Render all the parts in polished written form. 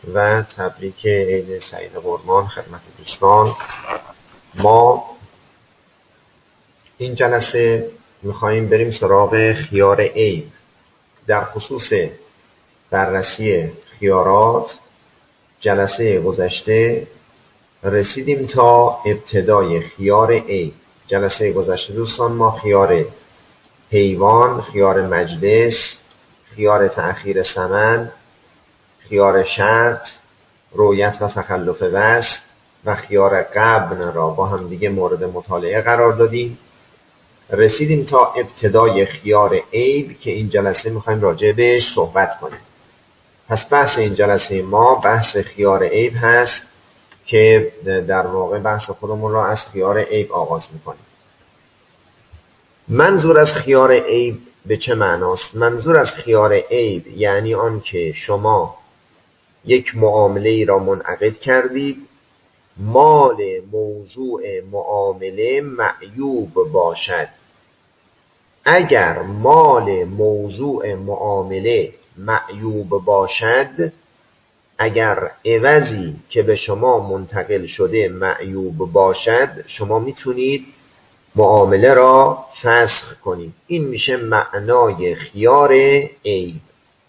و تبریک عید سعید قربان خدمت دوستان. ما این جلسه میخواییم بریم سراغ خیار عیب. در خصوص بررسی خیارات جلسه گذشته رسیدیم تا ابتدای خیار عیب. جلسه گذشته دوستان ما خیار حیوان، خیار مجلس، خیار تأخیر ثمن، خیار شرط، رؤیت و تخلف وصل و خیار غبن را با هم دیگه مورد مطالعه قرار دادیم. رسیدیم تا ابتدای خیار عیب که این جلسه میخوایم راجع بهش صحبت کنیم. پس بحث این جلسه ما بحث خیار عیب هست که در واقع بحث خودمون را از خیار عیب آغاز میکنیم. منظور از خیار عیب به چه معناست؟ منظور از خیار عیب یعنی آن که شما یک معامله را منعقد کردید، مال موضوع معامله معیوب باشد. اگر مال موضوع معامله معیوب باشد، اگر عوضی که به شما منتقل شده معیوب باشد، شما میتونید معامله را فسخ کنید. این میشه معنای خیار عیب.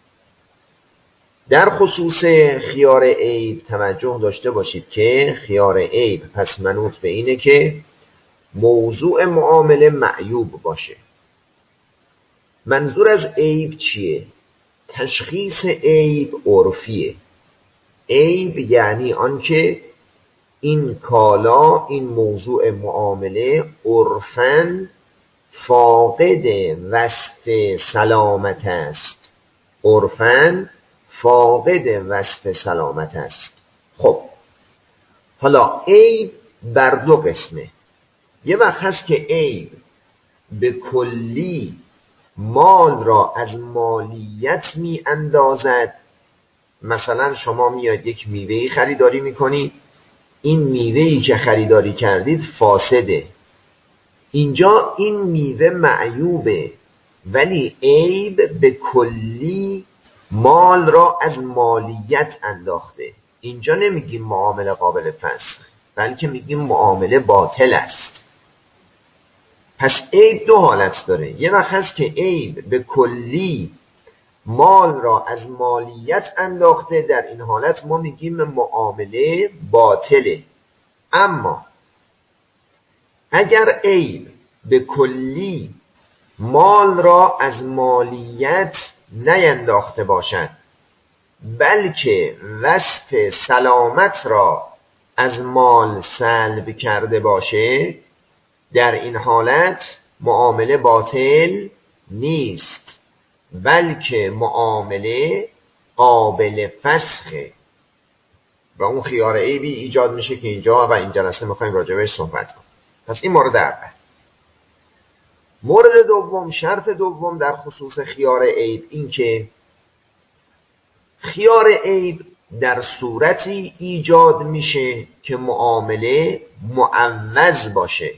در خصوص خیار عیب توجه داشته باشید که خیار عیب پس منوط به اینه که موضوع معامله معیوب باشه. منظور از عیب چیه؟ تشخیص عیب عرفیه. عیب یعنی آنکه این کالا، این موضوع معامله عرفاً فاقد وصف سلامت است. عرفاً فاقد وصف سلامت است. خب حالا عیب بر دو قسمه. یه وقت هست که عیب به کلی مال را از مالیت می اندازد. مثلا شما میاد یک میوهی خریداری میکنید، این میوهی که خریداری کردید فاسده، اینجا این میوه معیوبه، ولی عیب به کلی مال را از مالیت انداخته. اینجا نمیگیم معامله قابل فسخ، بلکه میگیم معامله باطل است. پس عیب دو حالت داره. یه وقت هست که عیب به کلی مال را از مالیت انداخته، در این حالت ما میگیم معامله باطله. اما اگر عیب به کلی مال را از مالیت نینداخته باشد، بلکه وصف سلامت را از مال سلب کرده باشه، در این حالت معامله باطل نیست، بلکه معامله قابل فسخه و اون خیار عیبی ایجاد میشه که اینجا و این جلسه میخوایم راجع بهش صحبت کنیم. پس این مورد اول. مورد دوم، شرط دوم در خصوص خیار عیب این که خیار عیب در صورتی ایجاد میشه که معامله معوض باشه.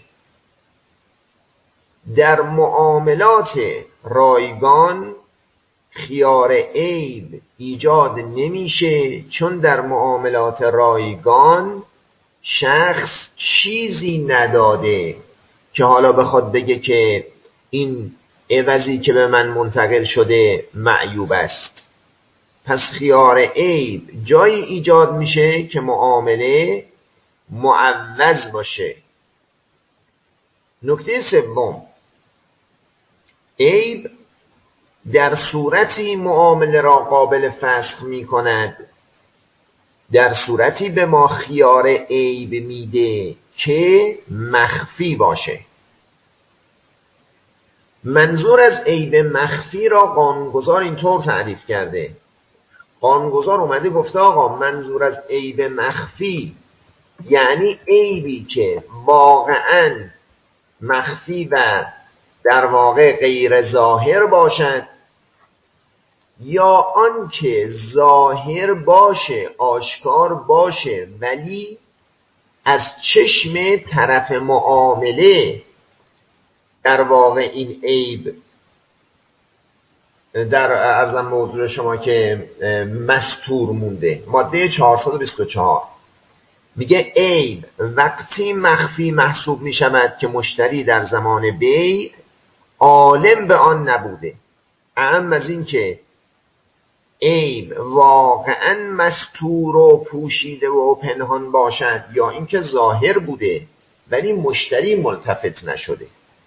در معاملات رایگان خیار عیب ایجاد نمیشه، چون در معاملات رایگان شخص چیزی نداده که حالا بخواد بگه که این عوضی که به من منتقل شده معیوب است. پس خیار عیب جایی ایجاد میشه که معامله معوض باشه. نکته سوم، عیب در صورتی معامله را قابل فسخ می کند، در صورتی به ما خیار عیب میده که مخفی باشه. منظور از عیب مخفی را قانونگذار اینطور تعریف کرده. قانونگذار اومده گفته آقا منظور از عیب مخفی یعنی عیبی که واقعاً مخفی و در واقع غیر ظاهر باشد، یا آن که ظاهر باشه، آشکار باشه، ولی از چشم طرف معامله در واقع این عیب در ارزم موضوع شما که مستور مونده. ماده 424 میگه عیب وقتی مخفی محسوب میشود که مشتری در زمان بیع عالم به آن نبوده، اهم از این که عیب واقعا مستور و پوشیده و پنهان باشد یا اینکه ظاهر بوده ولی مشتری ملتفت نشده.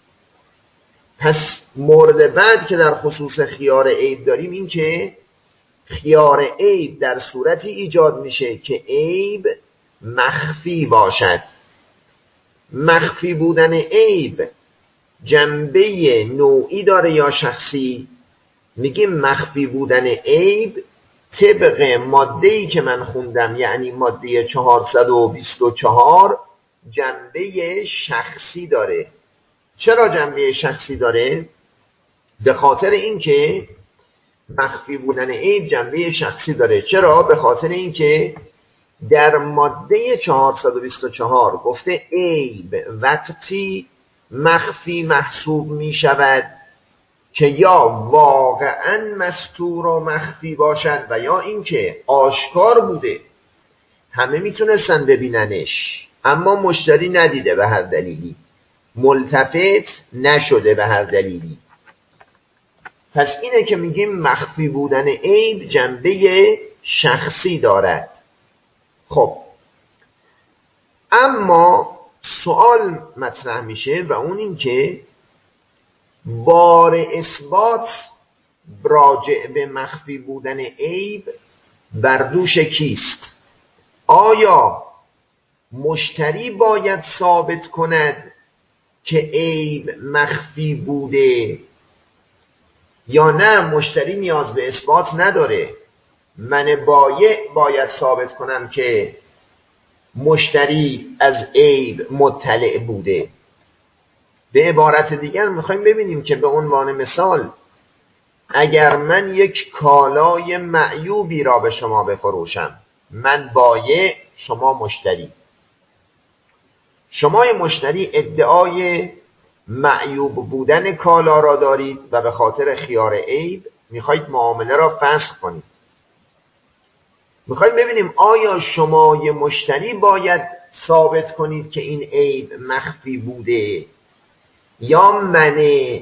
پس مورد بعد که در خصوص خیار عیب داریم این که خیار عیب در صورتی ایجاد میشه که عیب مخفی باشد. مخفی بودن عیب جنبه نوعی داره یا شخصی؟ میگیم مخفی بودن عیب طبق ماده‌ای که من خوندم، یعنی ماده 424، جنبه شخصی داره. چرا جنبه شخصی داره؟ به خاطر اینکه مخفی بودن عیب جنبه شخصی داره. چرا؟ به خاطر اینکه در ماده 424 گفته عیب وقتی مخفی محسوب می شود که یا واقعا مستور و مخفی باشد و یا اینکه آشکار بوده، همه میتونستن ببیننش اما مشتری ندیده به هر دلیلی، ملتفت نشده به هر دلیلی. پس اینه که میگیم مخفی بودن عیب جنبه شخصی دارد. خب اما سوال مطرح میشه و اون این که بار اثبات راجع به مخفی بودن عیب بر دوش کیست؟ آیا مشتری باید ثابت کند که عیب مخفی بوده یا نه مشتری نیاز به اثبات نداره؟ من بایع باید ثابت کنم که مشتری از عیب مطلع بوده. به عبارت دیگر میخوایم ببینیم که به عنوان مثال اگر من یک کالای معیوبی را به شما بفروشم، من بایع شما مشتری، شما مشتری ادعای معیوب بودن کالا را دارید و به خاطر خیار عیب میخواید معامله را فسخ کنید. میخوایم ببینیم آیا شما مشتری باید ثابت کنید که این عیب مخفی بوده یا من؟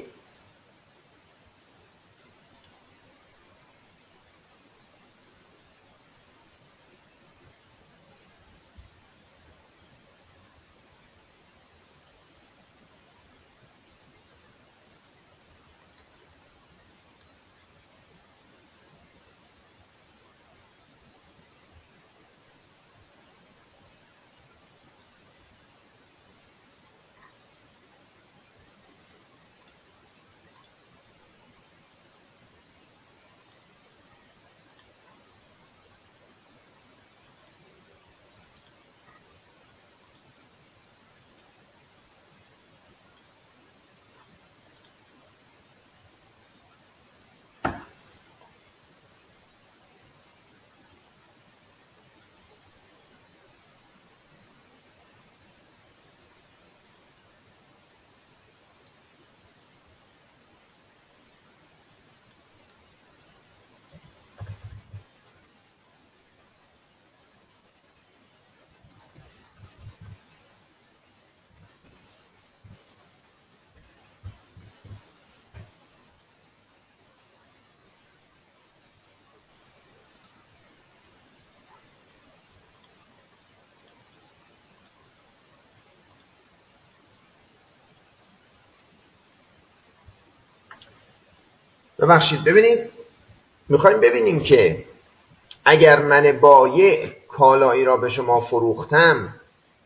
ببخشید، ببینید میخوایم ببینیم که اگر من بایع کالایی را به شما فروختم،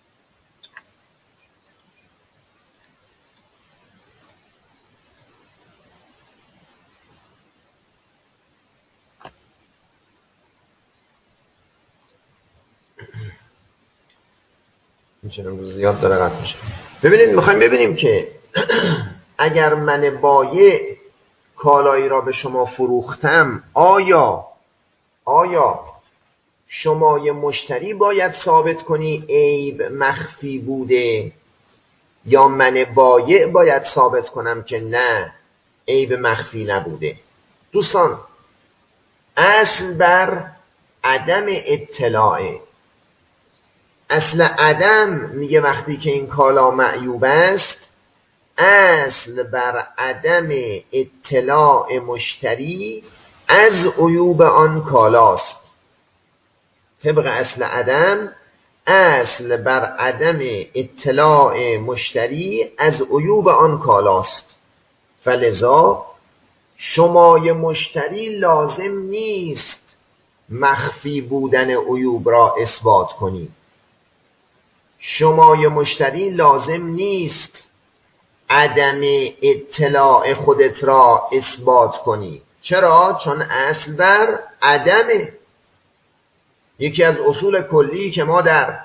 این زیاد داره قطع میشه. ببینید میخوایم ببینیم که اگر من بایع کالایی را به شما فروختم، آیا شما مشتری باید ثابت کنی عیب مخفی بوده یا من بایع باید ثابت کنم که نه عیب مخفی نبوده؟ دوستان اصل بر عدم اطلاعه. اصل عدم میگه وقتی که این کالا معیوب است، اصل بر عدم اطلاع مشتری از عیوب آن کالاست. طبق اصل عدم، اصل بر عدم اطلاع مشتری از عیوب آن کالاست. فلذا شمای مشتری لازم نیست مخفی بودن عیوب را اثبات کنی. شمای مشتری لازم نیست عدم اطلاع خودت را اثبات کنی. چرا؟ چون اصل بر عدمه. یکی از اصول کلی که ما در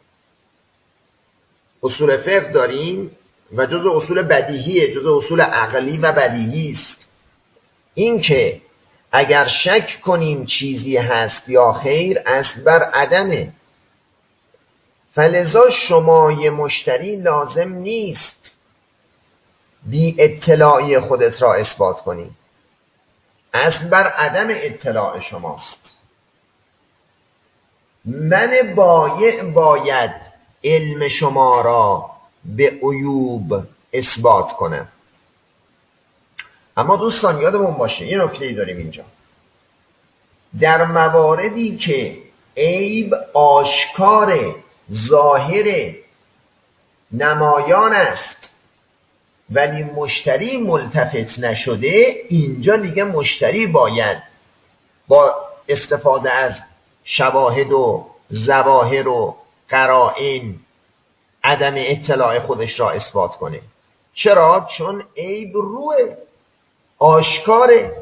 اصول فقه داریم و جز اصول بدیهیه، جز اصول عقلی و بدیهی است، این که اگر شک کنیم چیزی هست یا خیر، اصل بر عدمه. فلذا شمای مشتری لازم نیست بی اطلاعی خودت را اثبات کنی. اصل بر عدم اطلاع شماست. من بایع باید علم شما را به عیوب اثبات کنم. اما دوستان یادمون باشه یه نکته‌ای داریم اینجا. در مواردی که عیب آشکار، ظاهر، نمایان است ولی مشتری ملتفت نشده، اینجا دیگه مشتری باید با استفاده از شواهد و ظواهر و قرائن عدم اطلاع خودش را اثبات کنه. چرا؟ چون عیب روح آشکاره،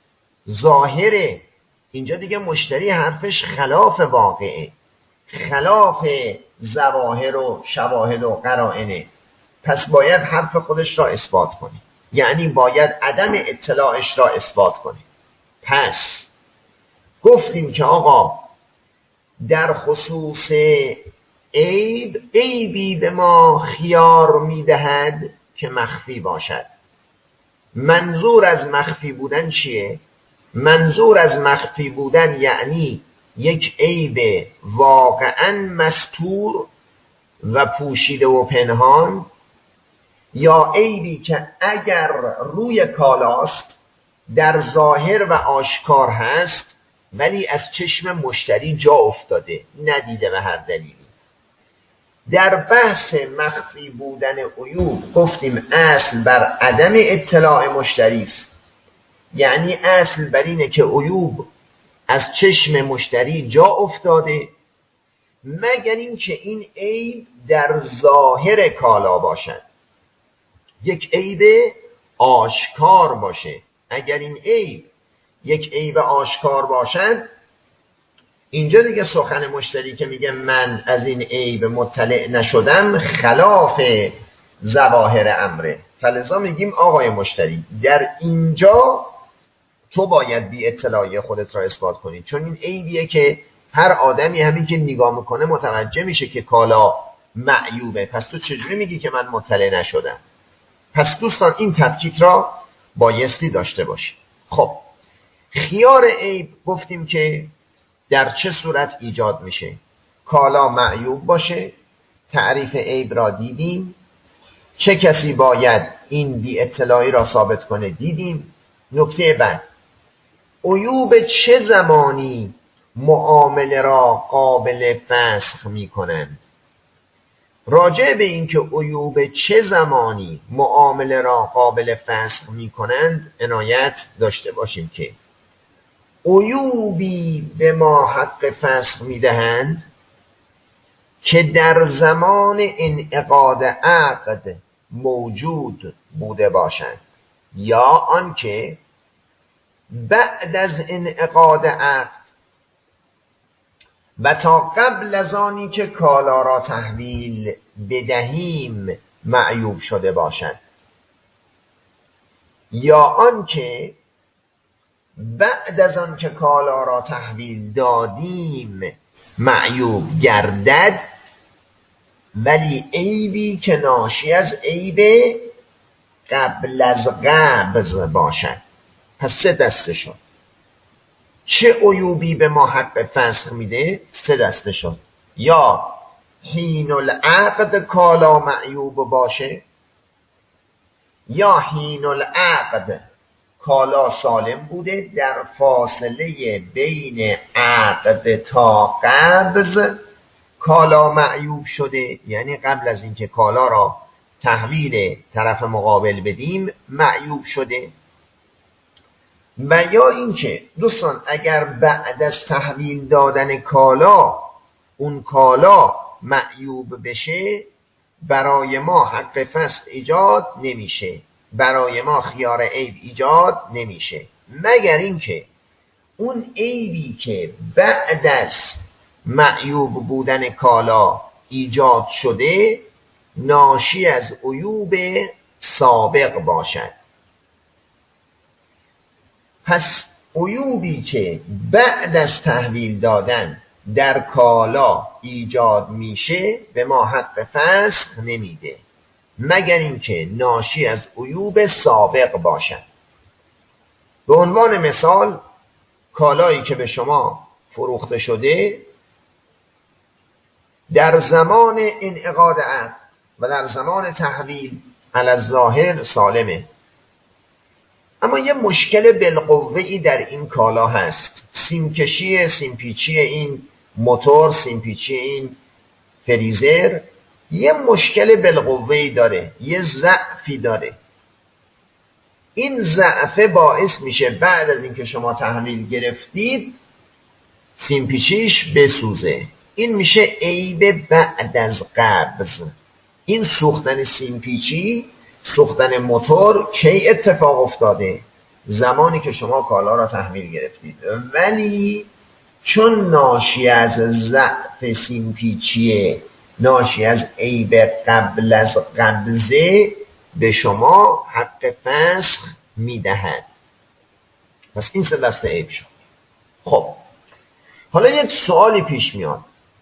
ظاهره. اینجا دیگه مشتری حرفش خلاف واقعه، خلاف ظواهر و شواهد و قرائنه. پس باید حرف خودش را اثبات کنه، یعنی باید عدم اطلاعش را اثبات کنه. پس گفتیم که آقا در خصوص عیب، عیبی به ما خیار میدهد که مخفی باشد. منظور از مخفی بودن چیه؟ منظور از مخفی بودن یعنی یک عیب واقعا مستور و پوشیده و پنهان، یا عیبی که اگر روی کالاست در ظاهر و آشکار هست ولی از چشم مشتری جا افتاده، ندیده به هر دلیلی. در بحث مخفی بودن عیوب گفتیم اصل بر عدم اطلاع مشتری است، یعنی اصل بر اینه که عیوب از چشم مشتری جا افتاده، مگر اینکه این عیب در ظاهر کالا باشد، یک عیب آشکار باشه. اگر این عیب یک عیب آشکار باشد، اینجا دیگه سخن مشتری که میگه من از این عیب مطلع نشدم خلاف ظواهر امره. فلذا میگیم آقای مشتری در اینجا تو باید بی اطلاعی خودت را اثبات کنی، چون این عیبیه که هر آدمی همین که نگاه میکنه متوجه میشه که کالا معیوبه. پس تو چجوری میگی که من مطلع نشدم؟ پس دوستان این تفکیک را بایستی داشته باشی. خب خیار عیب گفتیم که در چه صورت ایجاد میشه؟ کالا معیوب باشه. تعریف عیب را دیدیم. چه کسی باید این بی اطلاعی را ثابت کنه دیدیم. نکته بعد، عیوب چه زمانی معامله را قابل فسخ میکنند؟ راجع به این که عیوب چه زمانی معامله را قابل فسخ میکنند عنایت داشته باشیم که عیوبی به ما حق فسخ میدهند که در زمان انعقاد عقد موجود بوده باشند، یا آنکه بعد از انعقاد عقد و تا قبل از آنی که کالا را تحویل بدهیم معیوب شده باشد، یا آنکه بعد از آن که کالا را تحویل دادیم معیوب گردد، ولی عیبی که ناشی از عیب قبل از قبض باشد. پس 3 دسته شد. چه عیوبی به ما حق فسخ میده؟ 3 دسته شد. یا حین العقد کالا معیوب باشه، یا حین العقد کالا سالم بوده، در فاصله بین عقد تا قبض کالا معیوب شده، یعنی قبل از اینکه کالا را تحویل طرف مقابل بدیم معیوب شده. و یا اینکه دوستان اگر بعد از تحویل دادن کالا اون کالا معیوب بشه، برای ما حق فسخ ایجاد نمیشه، برای ما خیار عیب ایجاد نمیشه، مگر اینکه اون عیبی که بعد از معیوب بودن کالا ایجاد شده ناشی از عیوب سابق باشد. پس عیوبی که بعد از تحویل دادن در کالا ایجاد میشه به ما حق فسخ نمیده، مگر اینکه ناشی از عیوب سابق باشد. به عنوان مثال کالایی که به شما فروخته شده در زمان انعقاد عقد و در زمان تحویل علی الظاهر سالمه، اما یه مشکل بالقوه‌ای در این کالا هست. سیمپیچی این موتور، سیمپیچی این فریزر یه مشکل بالقوه‌ای داره، یه ضعفی داره. این ضعف باعث میشه بعد از اینکه شما تحویل گرفتید سیمپیچیش بسوزه. این میشه عیب بعد از قبض. این سوختن سیمپیچی، سوختن موتور کی اتفاق افتاده؟ زمانی که شما کالا را تحویل گرفتید، ولی چون ناشی از ضعف سیمپیچیه، ناشی از عیب قبل از قبضه، به شما حق فسخ میدهد. پس این 3 دسته عیب شد. خب حالا یک سوالی پیش میاد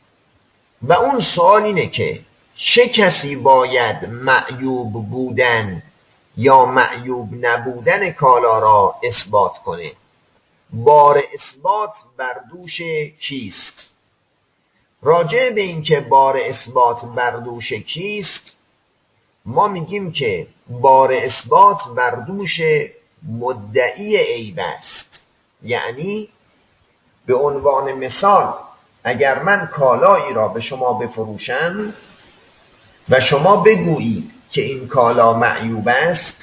و اون سوال اینه که چه کسی باید معیوب بودن یا معیوب نبودن کالا را اثبات کنه؟ بار اثبات بر دوش کیست؟ راجع به این که بار اثبات بر دوش کیست، ما میگیم که بار اثبات بر دوش مدعی عیب است. یعنی به عنوان مثال اگر من کالایی را به شما بفروشم و شما بگویید که این کالا معیوب است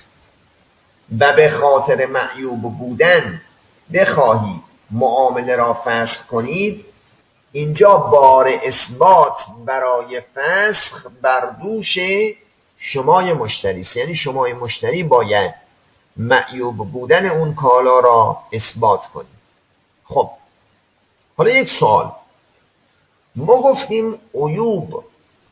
و به خاطر معیوب بودن بخواهید معامله را فسخ کنید، اینجا بار اثبات برای فسخ بر دوش شمای مشتری است. یعنی شمای مشتری باید معیوب بودن اون کالا را اثبات کنید. خب حالا یک سوال، ما گفتیم عیوب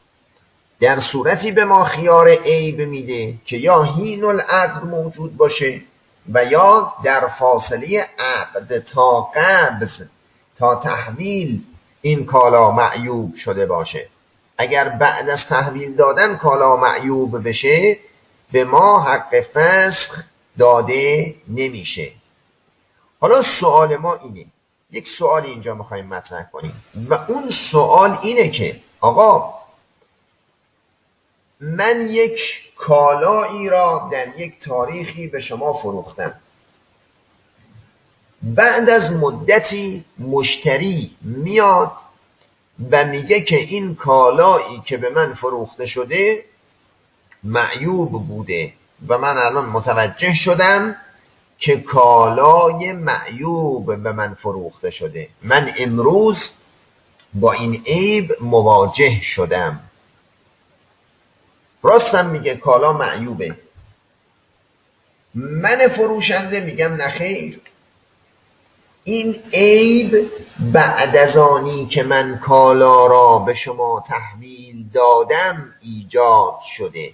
در صورتی به ما خیار عیب میده که یا حین العقد موجود باشه و یا در فاصله عقد تا قبض تا تحویل این کالا معیوب شده باشه. اگر بعد از تحویل دادن کالا معیوب بشه به ما حق فسخ داده نمیشه. حالا سوال ما اینه، یک سوالی اینجا میخوایم مطرح کنیم و اون سوال اینه که آقا من یک کالایی را در یک تاریخی به شما فروختم، بعد از مدتی مشتری میاد و میگه که این کالایی که به من فروخته شده معیوب بوده و من الان متوجه شدم که کالای معیوب به من فروخته شده، من امروز با این عیب مواجه شدم. راستم میگه کالا معیوبه، من فروشنده میگم نخیر، این عیب بعد از آنی که من کالا را به شما تحویل دادم ایجاد شده.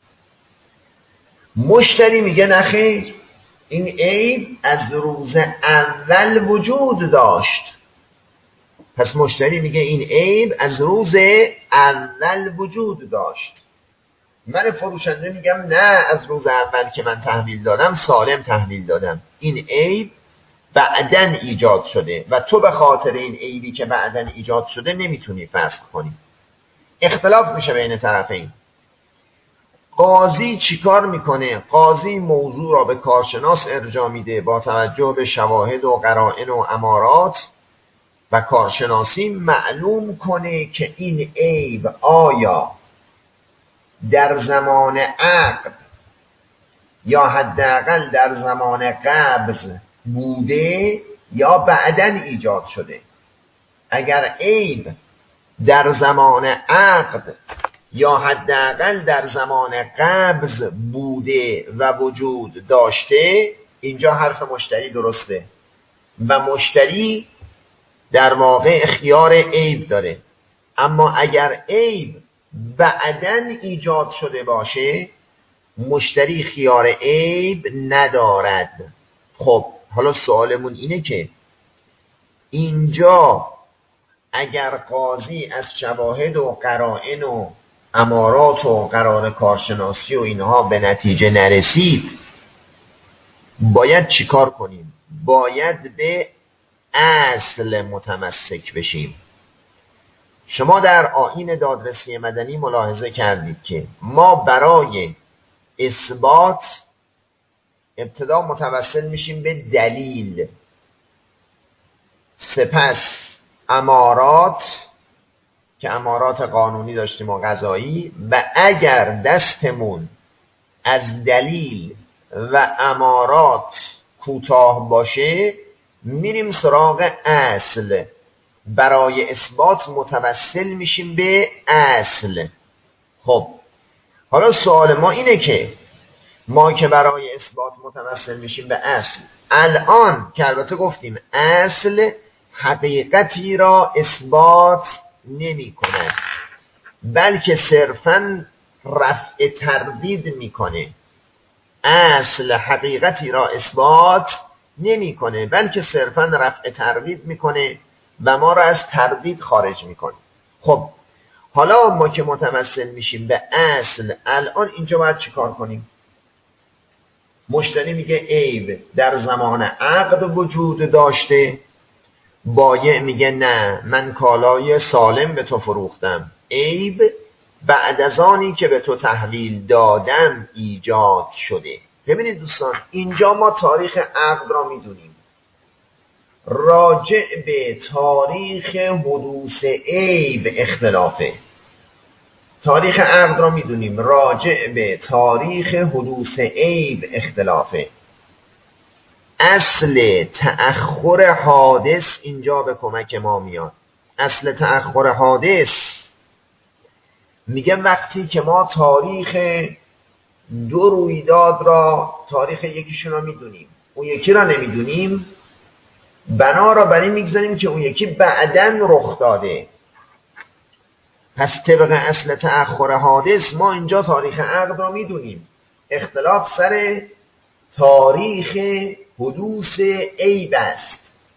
مشتری میگه نخیر، این عیب از روز اول وجود داشت. پس مشتری میگه این عیب از روز اول وجود داشت. من فروشنده میگم نه، از روز اول که من تحویل دادم سالم تحویل دادم، این عیب بعدن ایجاد شده و تو به خاطر این عیبی که بعدن ایجاد شده نمیتونی فسخ کنی. اختلاف میشه بین طرفین. قاضی چیکار میکنه؟ قاضی موضوع را به کارشناس ارجاع میده با توجه به شواهد و قرائن و امارات و کارشناسی معلوم کنه که این عیب آیا در زمان عقد یا حداقل در زمان قبض بوده یا بعدن ایجاد شده. اگر عیب در زمان عقد یا حداقل در زمان قبض بوده و وجود داشته، اینجا حرف مشتری درسته و مشتری در واقع اختیار عیب داره. اما اگر عیب بعدن ایجاد شده باشه، مشتری خیار عیب ندارد. خب حالا سوالمون اینه که اینجا اگر قاضی از شواهد و قرائن و امارات و قرار کارشناسی و اینها به نتیجه نرسید، باید چیکار کنیم؟ باید به اصل متمسک بشیم. شما در آیین دادرسی مدنی ملاحظه کردید که ما برای اثبات ابتدا متوسل میشیم به دلیل، سپس امارات که امارات قانونی داشتیم و قضایی، و اگر دستمون از دلیل و امارات کوتاه باشه میریم سراغ اصل. برای اثبات متوسل میشیم به اصل. خب حالا سوال ما اینه که ما که برای اثبات متوسل میشیم به اصل، الان که البته گفتیم اصل حقیقتی را اثبات نمی کند بلکه صرفاً رفع تردید میکنه. اصل حقیقتی را اثبات نمی کنه بلکه صرفاً رفع تردید میکنه و ما را از تردید خارج میکنه. خب حالا ما که متوسل میشیم به اصل، الان اینجا باید چیکار کنیم؟ مشتری میگه عیب در زمان عقد وجود داشته، بایع میگه نه من کالای سالم به تو فروختم، عیب بعد از آنی که به تو تحویل دادم ایجاد شده. ببینید دوستان، اینجا ما تاریخ عقد را میدونیم، راجع به تاریخ حدوث عیب اختلافه. تاریخ عقد را میدونیم، راجع به تاریخ حدوث عیب اختلافه. اصل تأخر حادث اینجا به کمک ما میاد. اصل تأخر حادث میگه وقتی که ما تاریخ دو رویداد را، تاریخ یکیشون را میدونیم، اون یکی را نمیدونیم، بنا را بر این میگذاریم که اون یکی بعداً رخ داده. پس طبق اصل تأخر حادث ما اینجا تاریخ عقد را میدونیم، اختلاف سر تاریخ حدوث عیب است.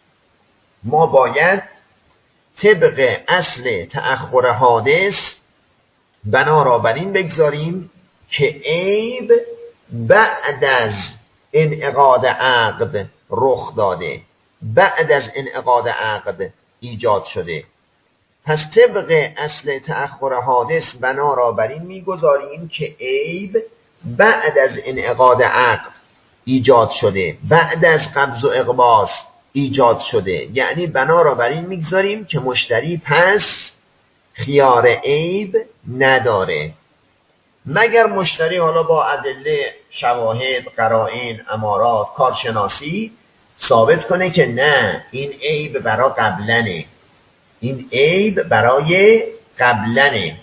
ما باید طبق اصل تأخر حادث بنا را بر این بگذاریم که عیب بعد از انعقاد عقد رخ داده، بعد از انعقاد عقد ایجاد شده. پس طبق اصل تأخر حادث بنا را بر این میگذاریم که عیب بعد از انعقاد عقد ایجاد شده، بعد از قبض و اقباض ایجاد شده. یعنی بنا را بر این میگذاریم که مشتری پس خیار عیب نداره، مگر مشتری حالا با ادله، شواهد، قرائن، امارات، کارشناسی ثابت کنه که نه این عیب برای قبلنه، این عیب برای قبلنه.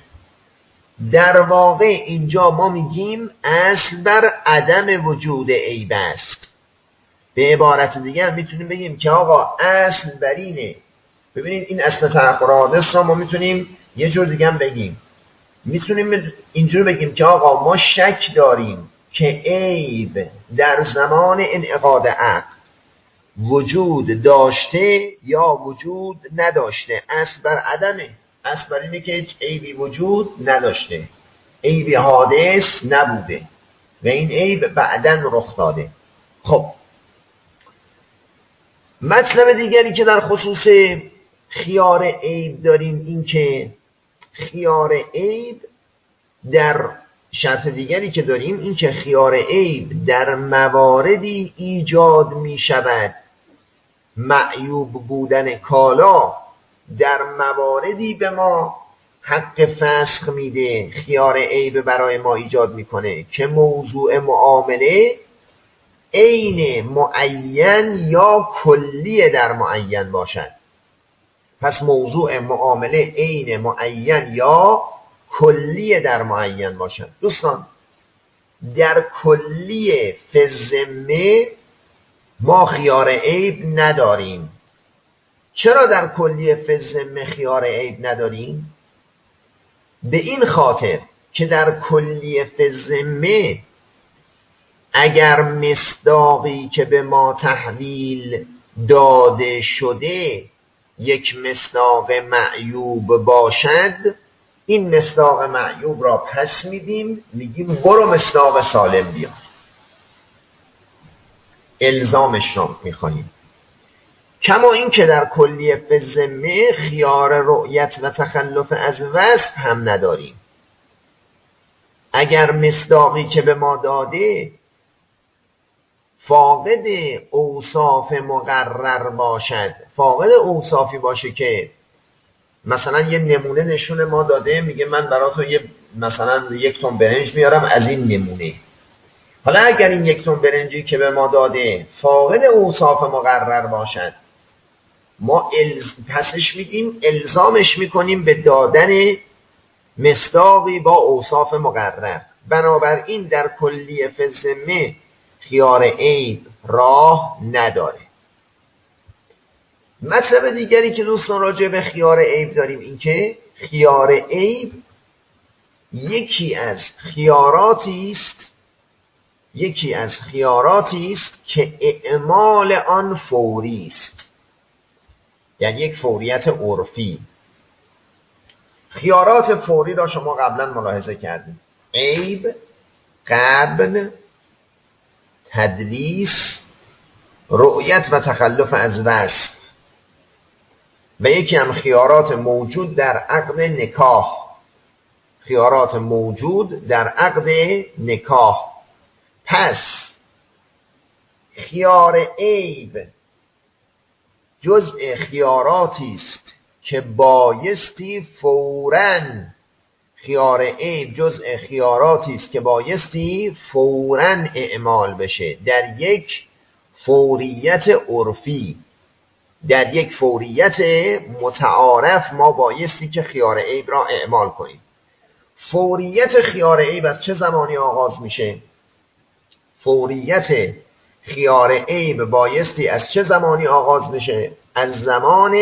در واقع اینجا ما میگیم اصل بر عدم وجود عیب است. به عبارت دیگر میتونیم بگیم که آقا اصل بر اینه. ببینید این اصل تأخر حادث را ما میتونیم یه جور دیگه هم بگیم، میتونیم اینجور بگیم که آقا ما شک داریم که عیب در زمان انعقاد عقد وجود داشته یا وجود نداشته. اصل بر عدمه، اصل بر اینه که عیبی وجود نداشته، عیبی حادث نبوده و این عیب بعداً رخ داده. خب مطلب دیگری که در خصوص خیار عیب داریم این که خیار عیب در شرط دیگری که داریم این که خیار عیب در مواردی ایجاد می شود، معیوب بودن کالا در مواردی به ما حق فسخ میده، خیار عیب برای ما ایجاد میکنه که موضوع معامله عین معین یا کلیه در معین باشد. پس موضوع معامله عین معین یا کلیه در معین باشد. دوستان در کلیه فی الذمه ما خیار عیب نداریم. چرا در کلیه فی الذمه خیار عیب نداریم؟ به این خاطر که در کلیه فی الذمه اگر مصداقی که به ما تحویل داده شده یک مصداق معیوب باشد، این مصداق معیوب را پس میدیم، میگیم برو مصداق سالم بیار، الزامش را میخوانیم. کما این که در کلیه فی الذمه خیار رؤیت و تخلف از وصف هم نداریم. اگر مصداقی که به ما داده فاقد اوصاف مقرر باشد، فاقد اوصافی باشه که مثلا یه نمونه نشون ما داده، میگه من برای تو مثلا 1 تن برنج میارم از این نمونه. حالا اگر این 1 تن برنجی که به ما داده فاقد اوصاف مقرر باشد، ما پسش میدیم، الزامش میکنیم به دادن مصداقی با اوصاف مقرر. بنابراین در کلیه فی الذمه خیار عیب راه نداره. مطلب دیگری که دوستان راجع به خیار عیب داریم این که خیار عیب یکی از خیاراتی است که اعمال آن فوری است، یعنی یک فوریت عرفی. خیارات فوری را شما قبلا ملاحظه کردید: عیب، قبل، تدلیس، رؤیت و تخلف از وصف. و یکی هم خیارات موجود در عقد نکاح. پس خیار عیب جزء خیاراتی است که بایستی فوراً اعمال بشه در یک فوریت عرفی، در یک فوریت متعارف. ما بایستی که خیار عیب را اعمال کنیم. فوریت خیار عیب از چه زمانی آغاز میشه؟ فوریت خیار عیب بایستی از چه زمانی آغاز میشه؟ از زمان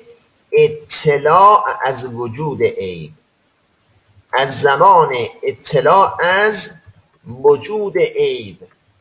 اطلاع از وجود عیب. از زمان اطلاع از وجود عیب.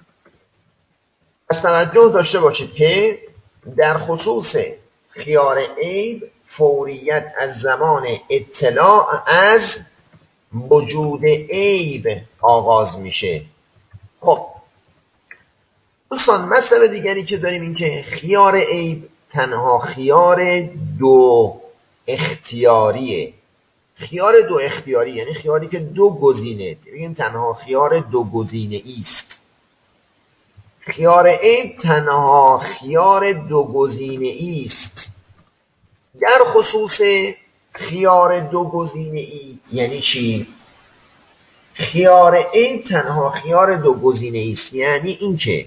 از توجه داشته باشید که در خصوص خیار عیب فوریت از زمان اطلاع از وجود عیب آغاز میشه. خب دوستان مطلب دیگری که داریم این که خیار عیب تنها خیار دو اختیاریه. خیار دو اختیاری یعنی خیاری که دو گزینه، بگیم تنها خیار دو گزینه است. خیار عیب تنها خیار دو گزینه است. در خصوص خیار دو گزینه ای یعنی چی؟ خیار عیب تنها خیار دو گزینه است یعنی این که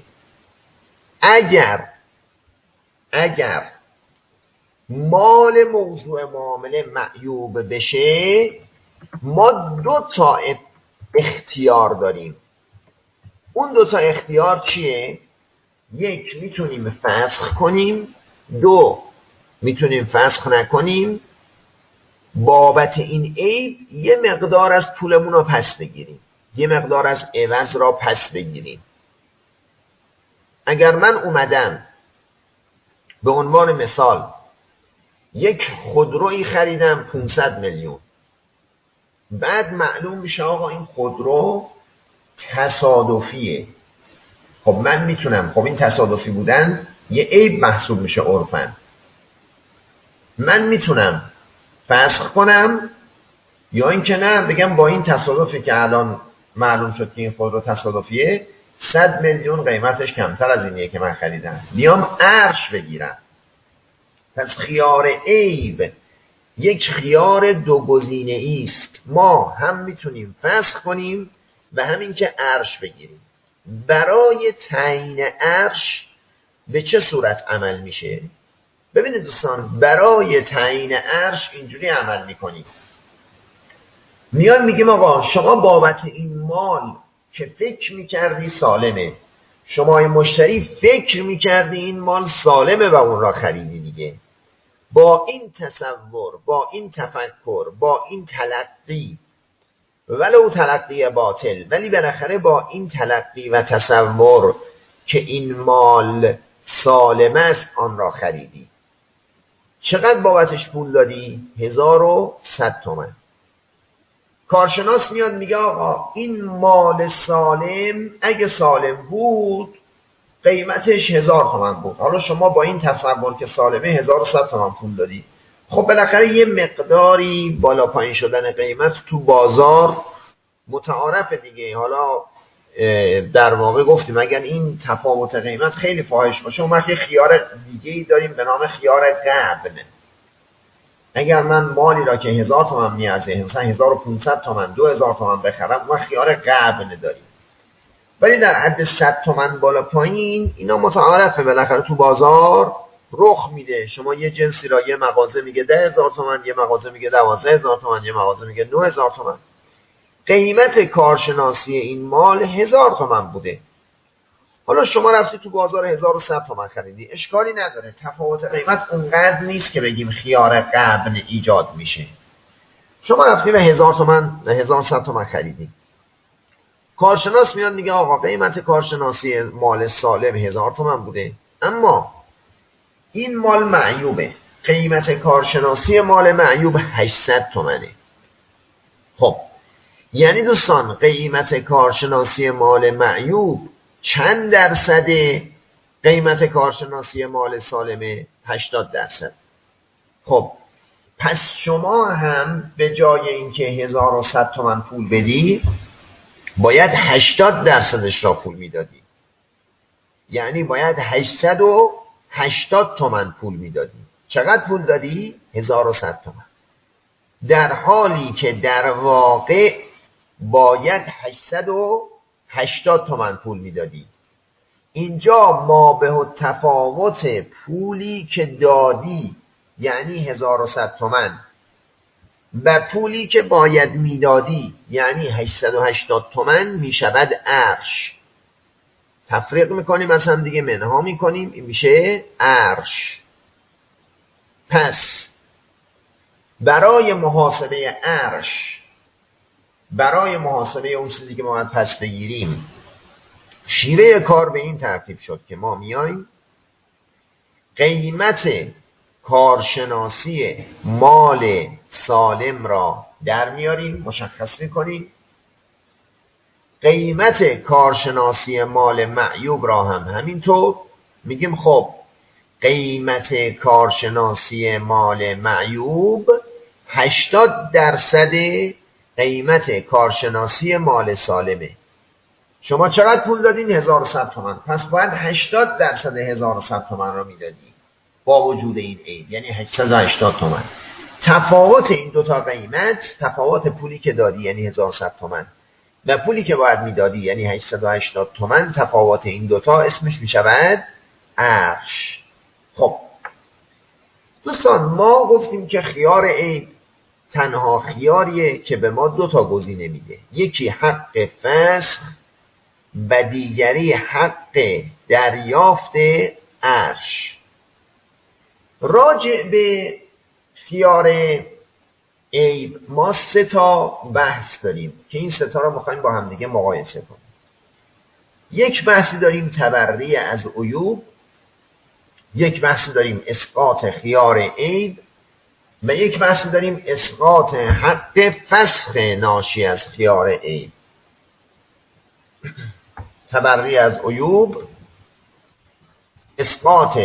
اگر مال موضوع معامله معیوب بشه، ما 2 تا اختیار داریم. اون 2 تا اختیار چیه؟ 1 میتونیم فسخ کنیم، 2 میتونیم فسخ نکنیم، بابت این عیب یه مقدار از پولمون رو پس بگیریم، یه مقدار از عوض را پس بگیریم. اگر من اومدم به عنوان مثال یک خودرویی خریدم 500 میلیون، بعد معلوم میشه آقا این خودرو تصادفیه. خب من میتونم، خب این تصادفی بودن یه عیب محسوب میشه عرفاً. من میتونم فسخ کنم یا اینکه نه بگم با این تصادفی که الان معلوم شد که این خودرو تصادفیه 100 میلیون قیمتش کمتر از اینیه که من خریدم، بیام ارش بگیرم. پس خیار عیب یک خیار دو گزینه‌ای است. ما هم میتونیم فسخ کنیم و همین که ارش بگیریم. برای تعیین ارش به چه صورت عمل میشه؟ ببینید دوستان، برای تعیین ارش اینجوری عمل میکنیم. میان میگیم آقا شما بابت این مال که فکر میکردی سالمه، شما مشتری فکر میکردی این مال سالمه و اون را خریدی دیگه. با این تصور، با این تفکر، با این تلقی، ولو تلقی باطل، ولی بالاخره با این تلقی و تصور که این مال سالم است آن را خریدی. چقدر بابتش پول دادی؟ 1100 تومان. کارشناس میاد میگه آقا این مال سالم اگه سالم بود قیمتش 1000 تومان بود. حالا شما با این تصور که سالمه 1100 تومان پول دادی. خب بالاخره یه مقداری بالا پایین شدن قیمت تو بازار متعارف دیگه. حالا در واقع گفتیم اگر این تفاوت قیمت خیلی فاحش باشه اون وقت خیار دیگه‌ای داریم به نام خیار غبن. اگر من مالی را که 1000 تومان میارزه مثلا 1500 تومان 2000 تومان بخرم اون خیار غبن داریم. ولی در حد 100 تومان بالا پایین اینا متعارفه، بالاخره تو بازار رخ میده. شما یه جنسی را یه مغازه میگه 10000 تومان، یه مغازه میگه 12000 تومان، یه مغازه میگه 9000 تومان. قیمت کارشناسی این مال 1000 تومان بوده. حالا شما رفتی تو بازار 1100 تومان خریدی، اشکالی نداره، تفاوت قیمت اونقدر نیست که بگیم خیار غبن ایجاد میشه. شما رفتی به 1000 تومان 1100 تومان خریدی. کارشناس میاد میگه آقا قیمت کارشناسی مال سالم 1000 تومان بوده، اما این مال معیوبه، قیمت کارشناسی مال معیوب 800 تومانه. خب یعنی دوستان قیمت کارشناسی مال معیوب چند درصده؟ قیمت کارشناسی مال سالمه 80%. خب پس شما هم به جای اینکه 1100 تومان پول بدی باید 80 درصدش را پول میدادی، یعنی باید 880 تومان پول میدادی. چقدر پول دادی؟ 1100 تومان. در حالی که در واقع باید 880 تومان پول میدادی. اینجا ما به تفاوت پولی که دادی یعنی 1100 تومان و پولی که باید میدادی یعنی 880 تومان میشود ارش. تفریق میکنیم از هم دیگه، منها میکنیم، این میشه ارش. پس برای محاسبه ارش، برای محاسبه اون چیزی که ما باید پس بگیریم، شیوه کار به این ترتیب شد که ما میایم قیمت کارشناسی مال سالم را در میاریم، مشخص میکنیم، قیمت کارشناسی مال معیوب را هم همینطور میگیم. خب قیمت کارشناسی مال معیوب 80 درصد قیمت کارشناسی مال سالمه. شما چقدر پول دادین؟ 1100 تومان. پس باید 80 درصد 1100 تومان را میدادی با وجود این عیب، یعنی 880 تومان. تفاوت این دوتا قیمت، تفاوت پولی که دادی یعنی 1100 تومان و پولی که باید میدادی یعنی 880 تومان، تفاوت این دوتا اسمش میشود ارش. خب دوستان ما گفتیم که خیار عیب تنها خیاریه که به ما دوتا گزینه میده، یکی حق فسخ و دیگری حق دریافت ارش. راجع به خیار عیب ما 3 تا بحث داریم که این 3 تا رو میخوایم با هم دیگه مقایسه کنیم. یک بحثی داریم تبری از عیوب، یک بحثی داریم اسقاط خیار عیب و یک بحثی داریم اسقاط حق فسخ ناشی از خیار عیب. تبری از عیوب، اسقاط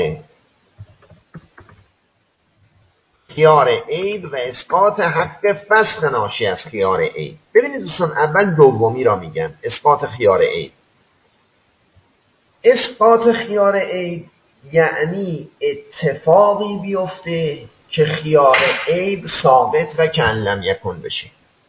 خیار عیب و اسقاط حق فسخ ناشی از خیار عیب. ببینید دوستان، اول دومی را میگم، اسقاط خیار عیب. اسقاط خیار عیب یعنی اتفاقی بیفته که خیار عیب ثابت و کأن لم یکن بشه.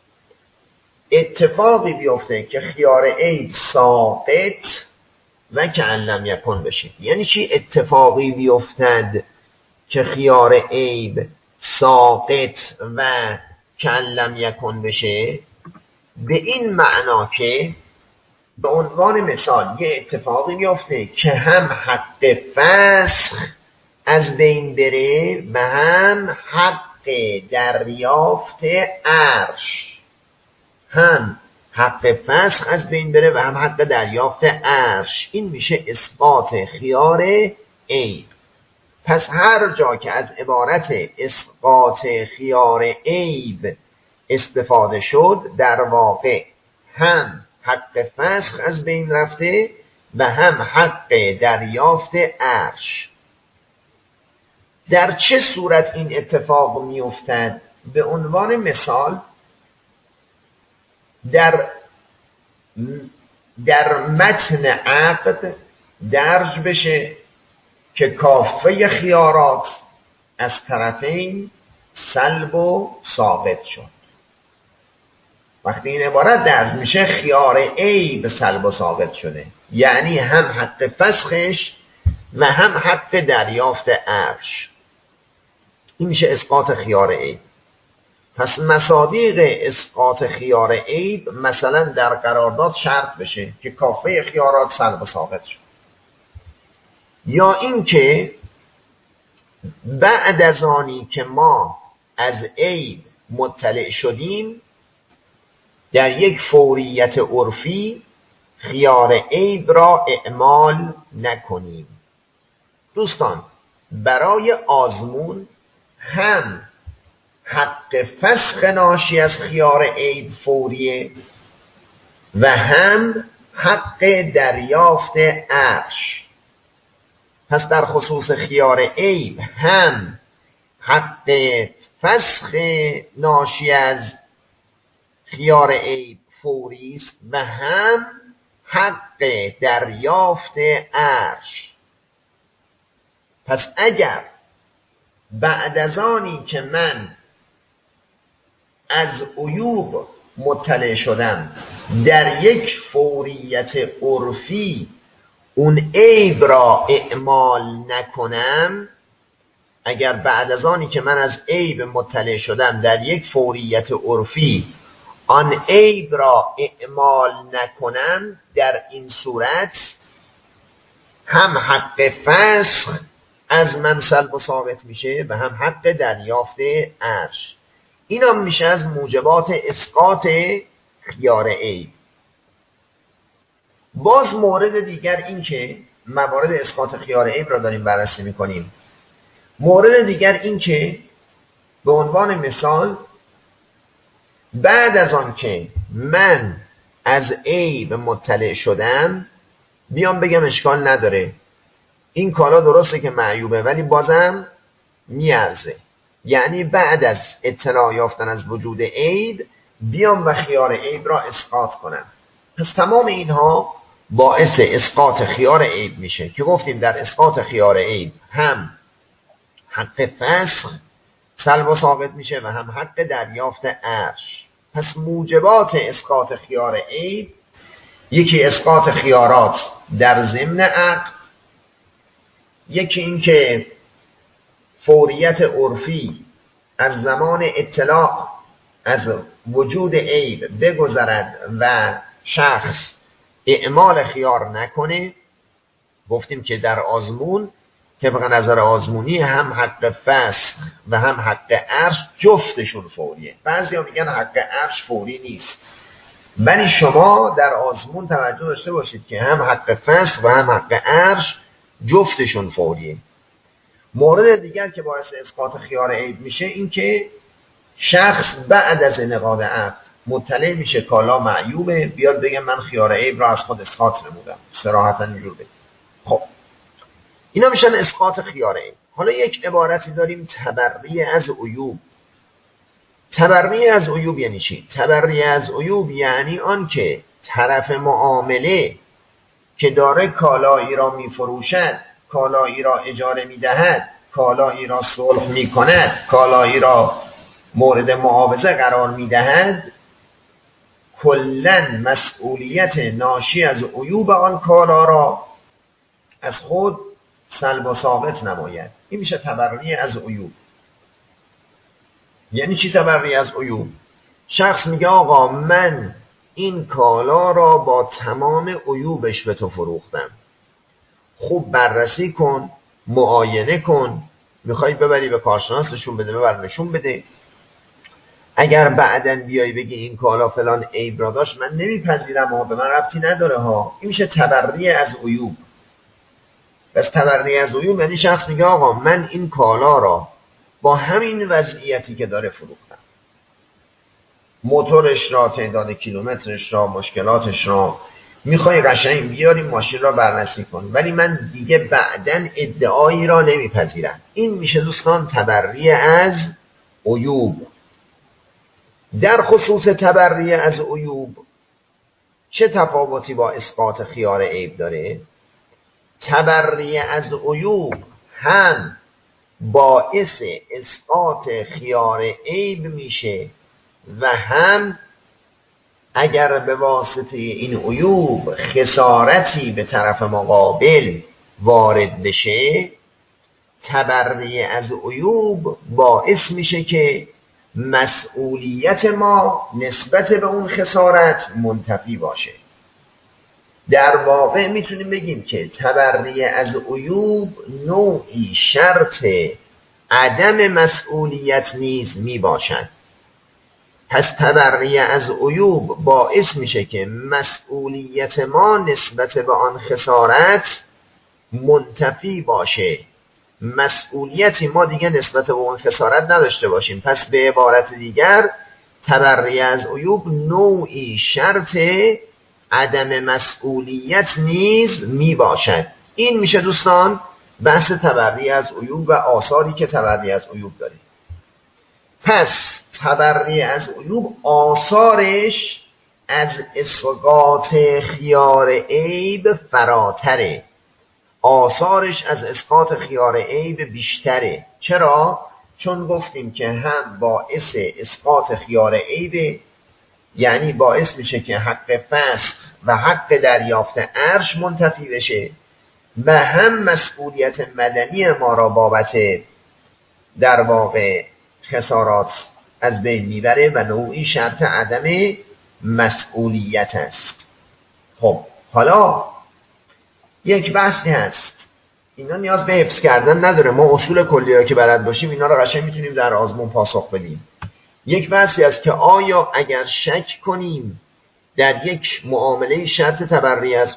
اتفاقی بیفته که خیار عیب ثابت و کأن لم یکن بشه. یعنی چی اتفاقی بیفتد که خیار عیب ساقط و کأن لم یکن بشه؟ به این معنا که به عنوان مثال یه اتفاقی بیفته که هم حق فسخ از بین بره و هم حق دریافت عرش، هم حق فسخ از بین بره و هم حق دریافت عرش. این میشه اسقاط خیار عیب. پس هر جا که از عبارت اسقاط خیار عیب استفاده شد، در واقع هم حق فسخ از بین رفته و هم حق دریافت عرش. در چه صورت این اتفاق میافتد؟ به عنوان مثال در متن عقد درج بشه که کافه خیارات از طرفین سلب و ثابت شد. وقتی این عبارت درج میشه خیار عیب سلب و ثابت شده، یعنی هم حق فسخش و هم حق دریافت عرش. این میشه اسقاط خیار عیب. پس مصادیق اسقاط خیار عیب مثلا در قرارداد شرط بشه که کافه خیارات سلب و ثابت شد، یا اینکه بعد از آنی که ما از عیب مطلع شدیم در یک فوریت عرفی خیار عیب را اعمال نکنیم. دوستان، برای آزمون هم حق فسخ ناشی از خیار عیب فوریه و هم حق دریافت عرش. پس در خصوص خیار عیب هم حق فسخ ناشی از خیار عیب فوری است و هم حق دریافت عرش. پس اگر بعد از آنی که من از عیوب مطلع شدم در یک فوریت عرفی اون عیب را اعمال نکنم، اگر بعد از آنی که من از عیب مطلع شدم در یک فوریت عرفی آن عیب را اعمال نکنم، در این صورت هم حق فسخ از من سلب و ثابت میشه و هم حق دریافت عرش. اینا میشه از موجبات اسقاط خیار عیب. باز مورد دیگر این که موارد اسقاط خیار عیب را داریم بررسی میکنیم. مورد دیگر این که به عنوان مثال بعد از آن که من از عیب مطلع شدم بیام بگم اشکال نداره، این کالا درسته که معیوبه ولی بازم میارزه. یعنی بعد از اطلاع یافتن از وجود عیب بیام و خیار عیب را اسقاط کنم. پس تمام اینها باعث اسقاط خیار عیب میشه که گفتیم در اسقاط خیار عیب هم حق فسخ سلب و ثابت میشه و هم حق دریافت عرش. پس موجبات اسقاط خیار عیب، یکی اسقاط خیارات در ضمن عقد، یکی این که فوریت عرفی از زمان اطلاع از وجود عیب بگذرد و شخص اعمال خیار نکنه. گفتیم که در آزمون طبق نظر آزمونی هم حق فسخ و هم حق عرش جفتشون فوریه. بعضیا میگن حق عرش فوری نیست، ولی شما در آزمون توجه داشته باشید که هم حق فسخ و هم حق عرش جفتشون فوریه. مورد دیگر که باعث اسقاط خیار عیب میشه این که شخص بعد از انعقاد عقد مطلع میشه کالا معیوبه، بیاد بگه من خیار عیب را از خود اسقاط نمودم. صراحتا اینجور بگه. خب اینا میشن اسقاط خیار عیب. حالا یک عبارتی داریم تبری از عیوب. تبری از عیوب یعنی چی؟ تبری از عیوب یعنی آن که طرف معامله که داره کالایی را میفروشد، کالایی را اجاره میدهد، کالایی را صلح میکند، کالایی را مورد معاوضه قرار میدهد، کلن مسئولیت ناشی از عیوب آن کالا را از خود سلب و ثابت نماید. این میشه تبری از عیوب. یعنی چی تبری از عیوب؟ شخص میگه آقا من این کالا را با تمام عیوبش به تو فروختم، خوب بررسی کن، معاینه کن، میخوای ببری به کارشناس نشون بده، ببر نشون بده. اگر بعدن بیای بگی این کالا فلان عیب را داشت، من نمیپذیرم ها، به من ربطی نداره ها. این میشه تبری از عیوب. پس تبری از عیوب یعنی شخص میگه آقا من این کالا را با همین وضعیتی که داره فروختم، موتورش را، تعداد کیلومترش را، مشکلاتش را، میخوای قشنگ بیاری ماشین را بررسی کن، ولی من دیگه بعدن ادعایی را نمیپذیرم. این میشه دوستان تبری از عیوب. در خصوص تبری از عیوب چه تفاوتی با اسقاط خیار عیب داره؟ تبری از عیوب هم باعث اسقاط خیار عیب میشه و هم اگر به واسطه این عیوب خسارتی به طرف مقابل وارد بشه، تبری از عیوب باعث میشه که مسئولیت ما نسبت به اون خسارت منتفی باشه. در واقع میتونیم بگیم که تبری از عیوب نوعی شرط عدم مسئولیت نیز میباشد. پس تبری از عیوب باعث میشه که مسئولیت ما نسبت به آن خسارت منتفی باشه، مسئولیتی ما دیگه نسبت به اون خسارت نداشته باشیم. پس به عبارت دیگر تبری از عیوب نوعی شرط عدم مسئولیت نیز می باشد. این میشه دوستان بحث تبری از عیوب و آثاری که تبری از عیوب داره. پس تبری از عیوب آثارش از اسقاط خیار عیب فراتره، آثارش از اسقاط خیار عیب بیشتره. چرا؟ چون گفتیم که هم باعث اسقاط خیار عیب، یعنی باعث میشه که حق فسخ و حق دریافت ارش منتفی بشه، و هم مسئولیت مدنی ما را بابت در واقع خسارات از بین میبره و نوعی شرط عدم مسئولیت است. خب حالا یک بحثی هست، اینا نیاز به حفظ کردن نداره، ما اصول کلی را که بلد باشیم اینا را قشنگ میتونیم در آزمون پاسخ بدیم. یک بحثی است که آیا اگر شک کنیم در یک معامله شرط تبری از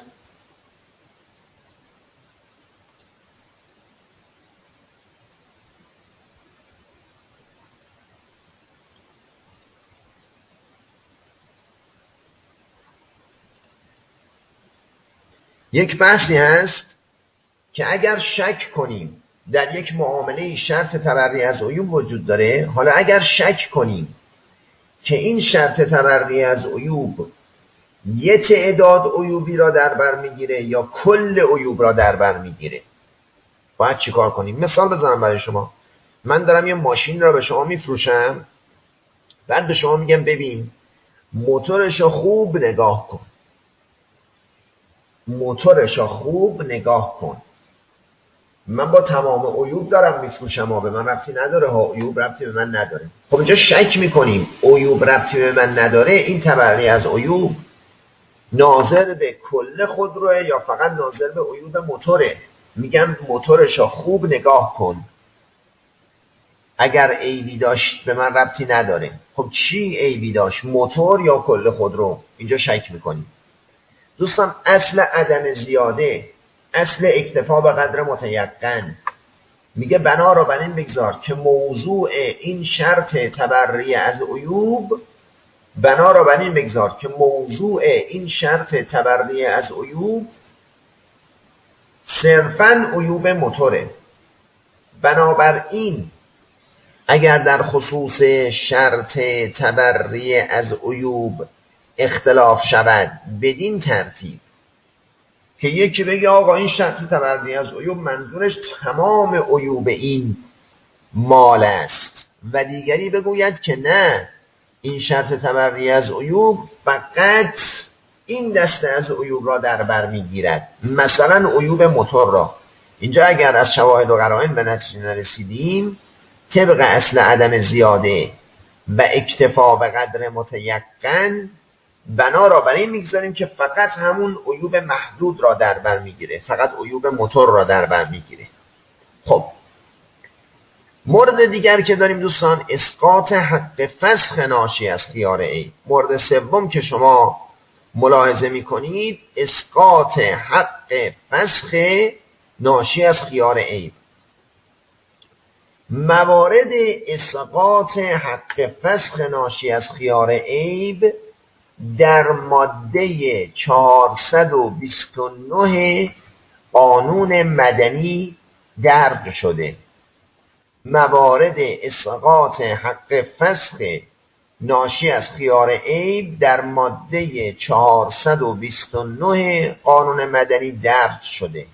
یک بحثی هست که اگر شک کنیم در یک معامله شرط تبری از عیوب وجود داره، حالا اگر شک کنیم که این شرط تبری از عیوب یه تعداد عیوبی را در بر میگیره یا کل عیوب را در بر میگیره، باید چی کار کنیم؟ مثال بزنم برای شما. من دارم یه ماشین را به شما میفروشم، بعد به شما میگم ببین موتورش رو خوب نگاه کن، موتورش رو خوب نگاه کن. من با تمام عیوب دارم میفروشم ها، به من ربطی نداره ها، عیوب ربطی به من نداره. خب اینجا شک میکنیم عیوب ربطی به من نداره، این تبری از عیوب ناظر به کل خودروه یا فقط ناظر به عیوب موتوره؟ میگم موتورش رو خوب نگاه کن، اگر عیبی داشت به من ربطی نداره. خب چی عیبی داشت، موتور یا کل خودرو؟ اینجا شک میکنیم. دوستان اصل عدم زیاده، اصل اکتفا به قدر متیقن، میگه بنا را بر این بگذار که موضوع این شرط تبری از عیوب، بنا را بر این بگذار که موضوع این شرط تبری از عیوب صرفاً عیوب موتوره. بنابراین اگر در خصوص شرط تبری از عیوب اختلاف شود بدین ترتیب که یکی بگه آقا این شرط تبری از عیوب منظورش تمام عیوب این مال است و دیگری بگوید که نه، این شرط تبری از عیوب فقط این دسته از عیوب را در بر میگیرد، مثلا عیوب موتور را. اینجا اگر از شواهد و قرائن به نتیجه نرسیدیم طبق اصل عدم زیاده و اکتفا به قدر متیقن بنا را برای میگذاریم که فقط همون عیوب محدود را در بر میگیره، فقط عیوب موتور را در بر میگیره. خب مورد دیگر که داریم دوستان، اسقاط حق فسخ ناشی از خیار عیب. مورد سوم که شما ملاحظه میکنید اسقاط حق فسخ ناشی از خیار عیب. موارد اسقاط حق فسخ ناشی از خیار عیب در ماده 429 قانون مدنی درج شده. موارد اسقاط حق فسخ ناشی از خیار عیب در ماده 429 قانون مدنی درج شده.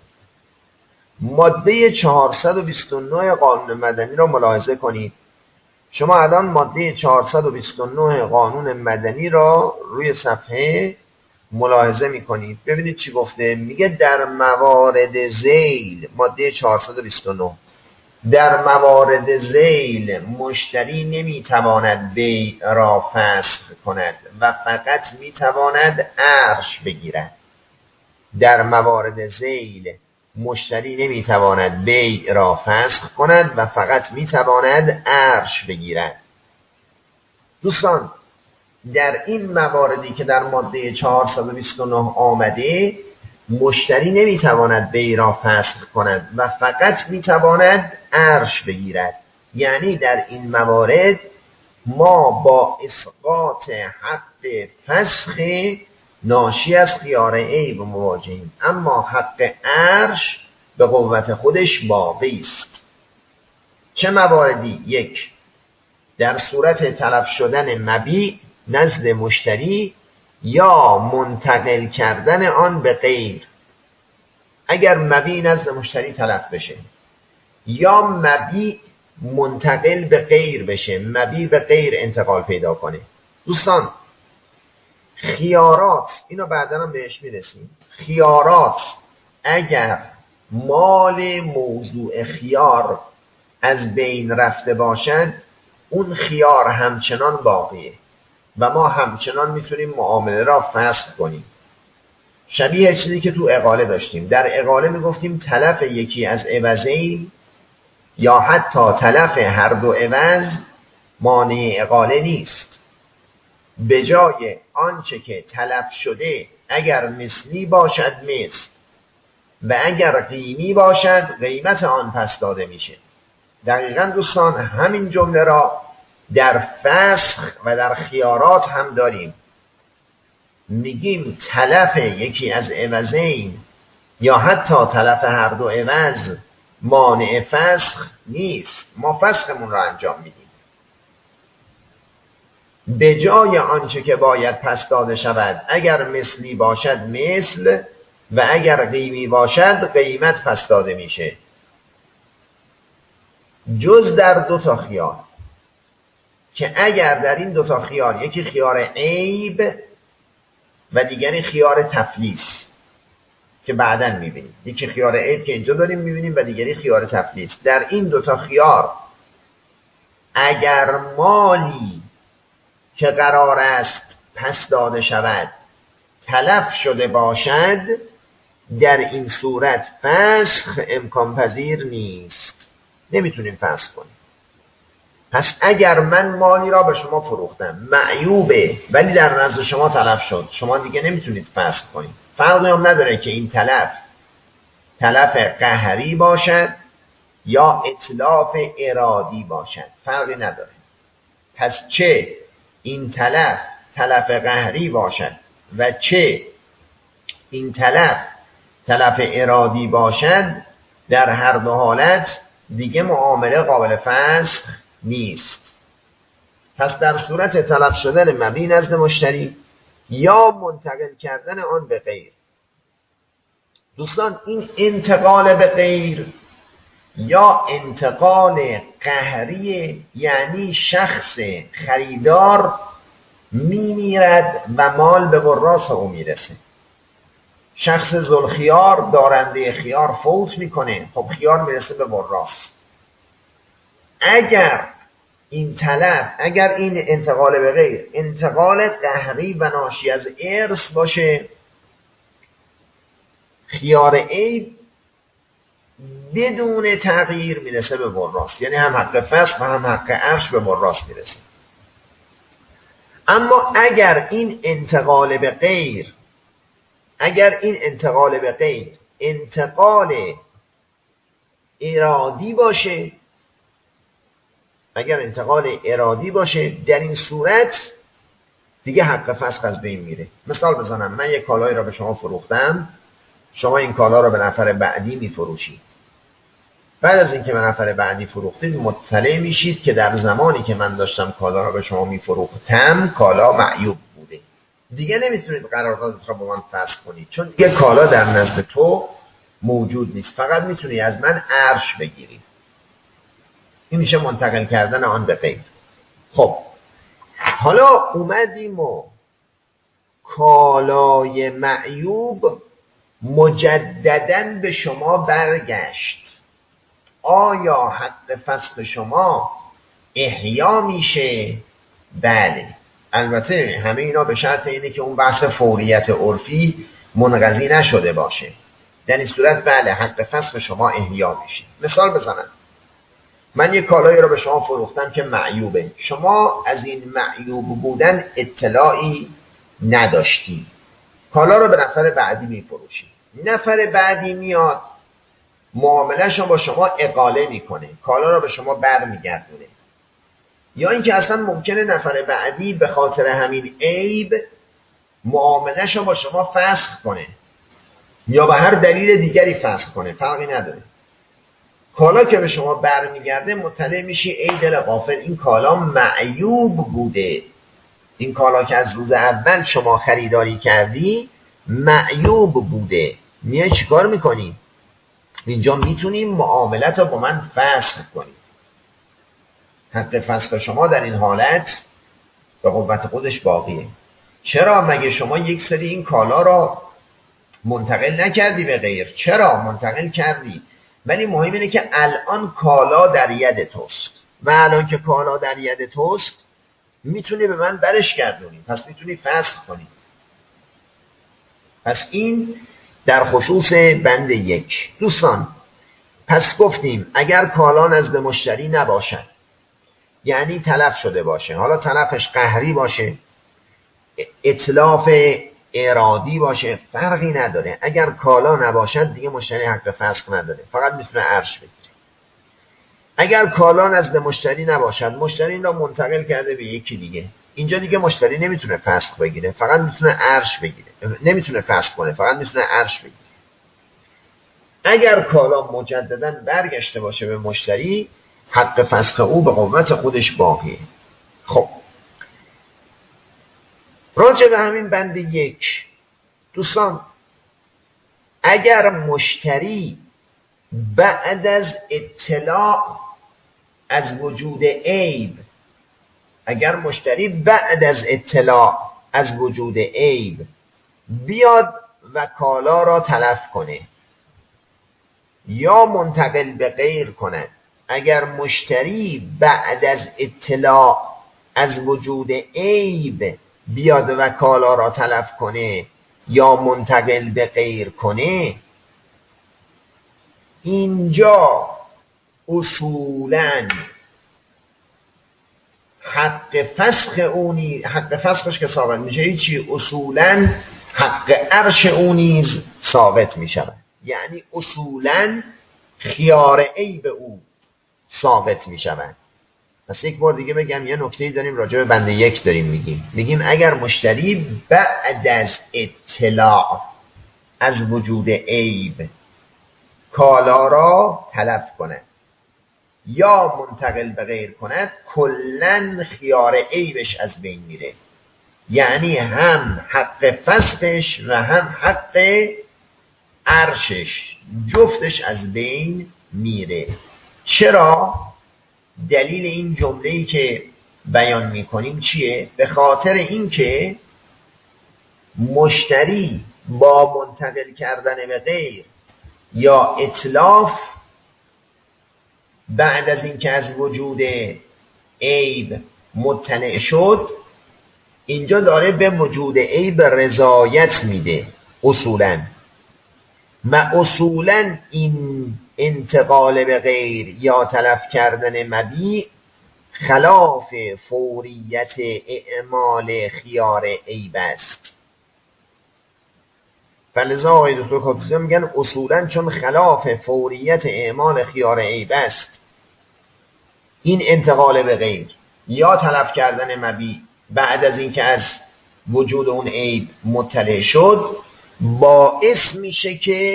ماده 429 قانون مدنی را ملاحظه کنید. شما الان ماده 429 قانون مدنی را روی صفحه ملاحظه میکنید. ببینید چی گفته. میگه در موارد ذیل، ماده 429، در موارد ذیل مشتری نمیتواند بیع را فسخ کند و فقط میتواند ارش بگیرد. در موارد ذیل مشتری نمیتواند بیع را فسخ کند و فقط میتواند ارش بگیرد. دوستان در این مواردی که در ماده 429 آمده مشتری نمیتواند بیع را فسخ کند و فقط میتواند ارش بگیرد. یعنی در این موارد ما با اسقاط حق فسخ ناشی از خیار عیب مواجهیم، اما حق ارش به قوت خودش باقی است. چه مواردی؟ یک، در صورت تلف شدن مبیع نزد مشتری یا منتقل کردن آن به غیر. اگر مبیع نزد مشتری تلف بشه یا مبیع منتقل به غیر بشه، مبیع به غیر انتقال پیدا کنه. دوستان خیارات، اینو بعدا هم بهش میرسیم، خیارات اگر مال موضوع خیار از بین رفته باشد اون خیار همچنان باقیه و ما همچنان میتونیم معامله را فسخ کنیم. شبیه چیزی که تو اقاله داشتیم. در اقاله میگفتیم تلف یکی از عوضین یا حتی تلف هر دو عوض مانع اقاله نیست. به جای آنچه که تلف شده اگر مثلی باشد مثل و اگر قیمی باشد قیمت آن پس داده میشه. دقیقاً دوستان همین جمله را در فسخ و در خیارات هم داریم. میگیم تلف یکی از عوضین یا حتی تلف هر دو عوض مانع فسخ نیست، ما فسخمون را انجام میدیم. به جای آنچه که باید پس داده شود اگر مثلی باشد مثل و اگر قیمی باشد قیمت پس داده میشه، جز در دو تا خیار که اگر در این دو تا خیار یکی خیار عیب و دیگری خیار تفلیس که بعداً میبینیم، یکی خیار عیب که اینجا داریم میبینیم و دیگری خیار تفلیس، در این دو تا خیار اگر مالی که قرار است پس داده شود تلف شده باشد در این صورت فسخ امکان پذیر نیست، نمیتونیم فسخ کنیم. پس اگر من مالی را به شما فروختم معیوبه ولی در نزد شما تلف شد، شما دیگه نمیتونید فسخ کنید. فرقی هم نداره که این تلف قهری باشد یا اتلاف ارادی باشد، فرقی نداره. پس چه این تلف قهری باشد و چه این تلف تلف ارادی باشد، در هر دو حالت دیگه معامله قابل فسخ نیست. پس در صورت تلف شدن مبیع نزد مشتری یا منتقل کردن آن به غیر. دوستان این انتقال به غیر یا انتقال قهری، یعنی شخص خریدار میمیرد و مال به وراث او میرسه. شخص ذوالخیار دارنده خیار فوت میکنه، خب خیار میرسه به وراث. اگر این طلب، اگر این انتقال به غیر انتقال قهری و ناشی از ارث باشه، خیار عیب بدون تغییر میرسه به وراث، یعنی هم حق فسخ و هم حق عرش به وراث میرسه. اما اگر این انتقال به غیر انتقال ارادی باشه، در این صورت دیگه حق فسخ از بین میره. مثال بزنم، من یک کالایی را به شما فروختم، شما این کالا را به نفر بعدی میفروشید. بعد از اینکه به نفر بعدی فروختید مطلع میشید که در زمانی که من داشتم کالا را به شما میفروختم کالا معیوب بوده. دیگه نمیتونید قراردادت را با من فسخ کنید، چون دیگه کالا در نزد تو موجود نیست، فقط میتونی از من عرش بگیری. این میشه منتقل کردن آن به غیر. خب حالا اومدیم و کالای معیوب مجدداً به شما برگشت. آیا حق فسخ شما احیا میشه؟ بله. البته همه اینا به شرط اینه که اون بحث فوریت عرفی منقضی نشده باشه. در این صورت بله، حق فسخ شما احیا میشه. مثال بزنم، من یک کالایی را به شما فروختم که معیوبه، شما از این معیوب بودن اطلاعی نداشتی، کالا را به نفر بعدی میفروشی. نفر بعدی میاد معامله‌اش رو با شما اقاله میکنه، کالا را به شما برمیگردونه. یا اینکه اصلا ممکنه نفر بعدی به خاطر همین عیب معامله‌اش رو با شما فسخ کنه یا به هر دلیل دیگری فسخ کنه، فرقی نداره. کالا که به شما برمیگرده مطلع میشی ای دل غافل، این کالا معیوب بوده. این کالا که از روز اول شما خریداری کردی معیوب بوده. میای چیکار میکنی؟ اینجا میتونیم معاملت رو با من فسخ کنیم. حق فسخ شما در این حالت به قوت خودش باقیه. چرا؟ مگه شما یک سری این کالا را منتقل نکردی به غیر؟ چرا منتقل کردی، ولی مهم اینه که الان کالا در ید توست و الان که کالا در ید توست میتونی به من برش گردونی، پس میتونی فسخ کنی. پس این در خصوص بند 1. دوستان پس گفتیم اگر کالا نزد مشتری نباشد، یعنی تلف شده باشه، حالا تلفش قهری باشه، اتلاف ارادی باشه، فرقی نداره. اگر کالا نباشد دیگه مشتری حق فسخ نداره، فقط میتونه عرش بگیره. اگر کالا نزد مشتری نباشد، مشتری این را منتقل کرده به یکی دیگه، اینجا دیگه مشتری نمیتونه فسخ بگیره، فقط میتونه عرش بگیره، نمیتونه فسخ کنه، فقط میتونه عرش بگیره. اگر کالا مجددا برگشته باشه به مشتری، حق فسخ او به قوت خودش باقیه. خب راجع به همین بند 1 دوستان، اگر مشتری بعد از اطلاع از وجود عیب، بیاد و کالا را تلف کنه یا منتقل به غیر کنه، اگر مشتری بعد از اطلاع از وجود عیب بیاد و کالا را تلف کنه یا منتقل به غیر کنه، اینجا اصولاً حق فسخش که ثابت میشه چی؟ اصولاً حق عرش او نیز ثابت میشه. یعنی اصولاً خیار عیب او ثابت میشود. پس یک بار دیگه بگم، یه نکته‌ای داریم راجع به بند 1 داریم میگیم اگر مشتری بعد از اطلاع از وجود عیب کالا را تلف کند یا منتقل به غیر کند کلن خیار عیبش از بین میره. یعنی هم حق فسقش و هم حق عرشش جفتش از بین میره. چرا؟ دلیل این جمله‌ای که بیان میکنیم چیه؟ به خاطر اینکه مشتری با منتقل کردن به غیر یا اتلاف بعد از اینکه از وجود عیب مطلع شد، اینجا داره به وجود عیب رضایت میده. اصولاً این انتقال به غیر یا تلف کردن مبیع خلاف فوریت اعمال خیار عیب است. فلذا آقای دکتر کاتوزی میگن اصولاً چون خلاف فوریت اعمال خیار عیب است این انتقال به غیر یا تلف کردن مبیع بعد از اینکه از وجود اون عیب مطلع شد، باعث میشه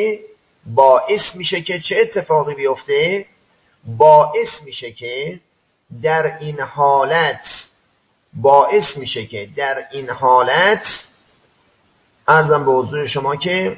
که چه اتفاقی بیفته؟ باعث میشه که در این حالت عرضم به حضور شما که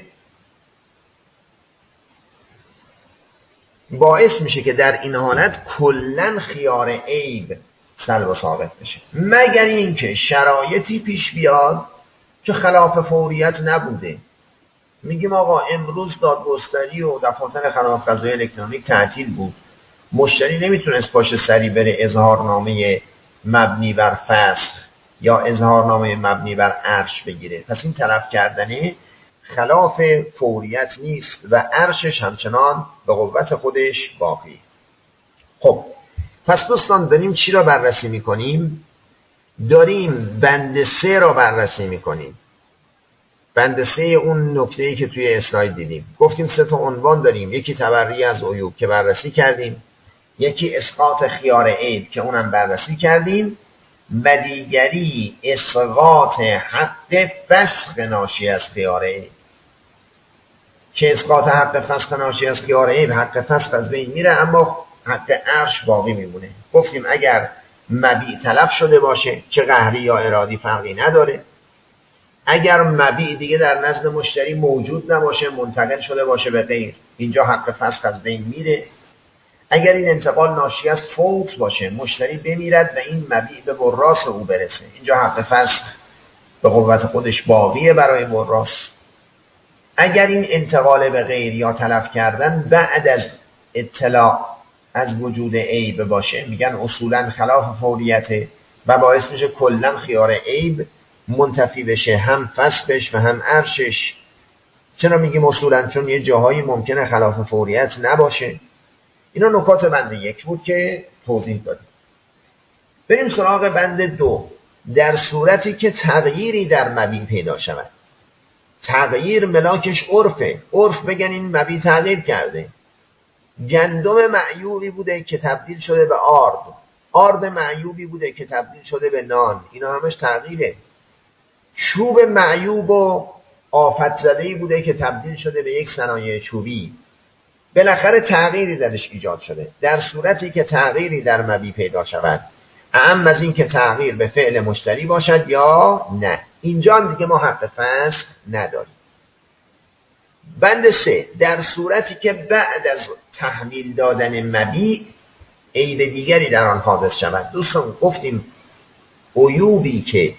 باعث میشه که در این حالت کلن خیار عیب سلب و ساقط بشه، مگر اینکه شرایطی پیش بیاد که خلاف فوریت نبوده. میگیم آقا امروز دادگستری و دفاتر خدمات قضایی الکترونیک تعطیل بود، مشتری نمیتونست پاش سری بره اظهارنامه مبنی بر فسخ یا اظهارنامه مبنی بر عرش بگیره، پس این تلف کردنه خلاف فوریت نیست و عرشش همچنان به قوت خودش باقی. خب پس دوستان داریم چی را بررسی میکنیم؟ داریم بند 3 را بررسی میکنیم. بند 3 اون نکته‌ای که توی اسلاید دیدیم. گفتیم 3 تا عنوان داریم، یکی تبری از عیوب که بررسی کردیم، یکی اسقاط خیار عیب که اونم بررسی کردیم و دیگری اسقاط حق فسخ ناشی از خیار عیب که اسقاط حق فسخ ناشی از خیار عیب حق فسخ از بین میره اما حق عرش باقی میمونه. گفتیم اگر مبیع تلف شده باشه چه قهری یا ارادی فرقی نداره، اگر مبیع دیگه در نزد مشتری موجود نباشه منتقل شده باشه به غیر اینجا حق فسخ از بین میره. اگر این انتقال ناشی از فوت باشه مشتری بمیرد و این مبیع به وراث او برسه اینجا حق فسخ به قوت خودش باقیه برای وراث. اگر این انتقال به غیر یا تلف کردن بعد از اطلاع از وجود عیب باشه میگن اصولا خلاف فوریته و باعث میشه کلا خیار عیب منتفی بشه، هم فسخش و هم عرشش. چرا میگیم اصولا؟ چون یه جاهایی ممکنه خلاف فوریت نباشه. اینا نکات بند 1 بود که توضیح دادیم. بریم سراغ بند 2. در صورتی که تغییری در مبیع پیدا شود، تغییر ملاکش عرفه، عرف بگن این مبیع تغییر کرده، گندم معیوبی بوده که تبدیل شده به آرد، آرد معیوبی بوده که تبدیل شده به نان، اینا همش تغییره. چوب معیوب و آفت زده‌ای بوده که تبدیل شده به یک صنایع چوبی، بالاخره تغییری درش ایجاد شده. در صورتی که تغییری در مبیع پیدا شود، اعم از این که تغییر به فعل مشتری باشد یا نه، اینجا دیگه ما حق فسخ نداریم. بند 3. در صورتی که بعد از تحویل دادن مبیع عیب دیگری در آن حادث شود. دوستان گفتیم عیوبی که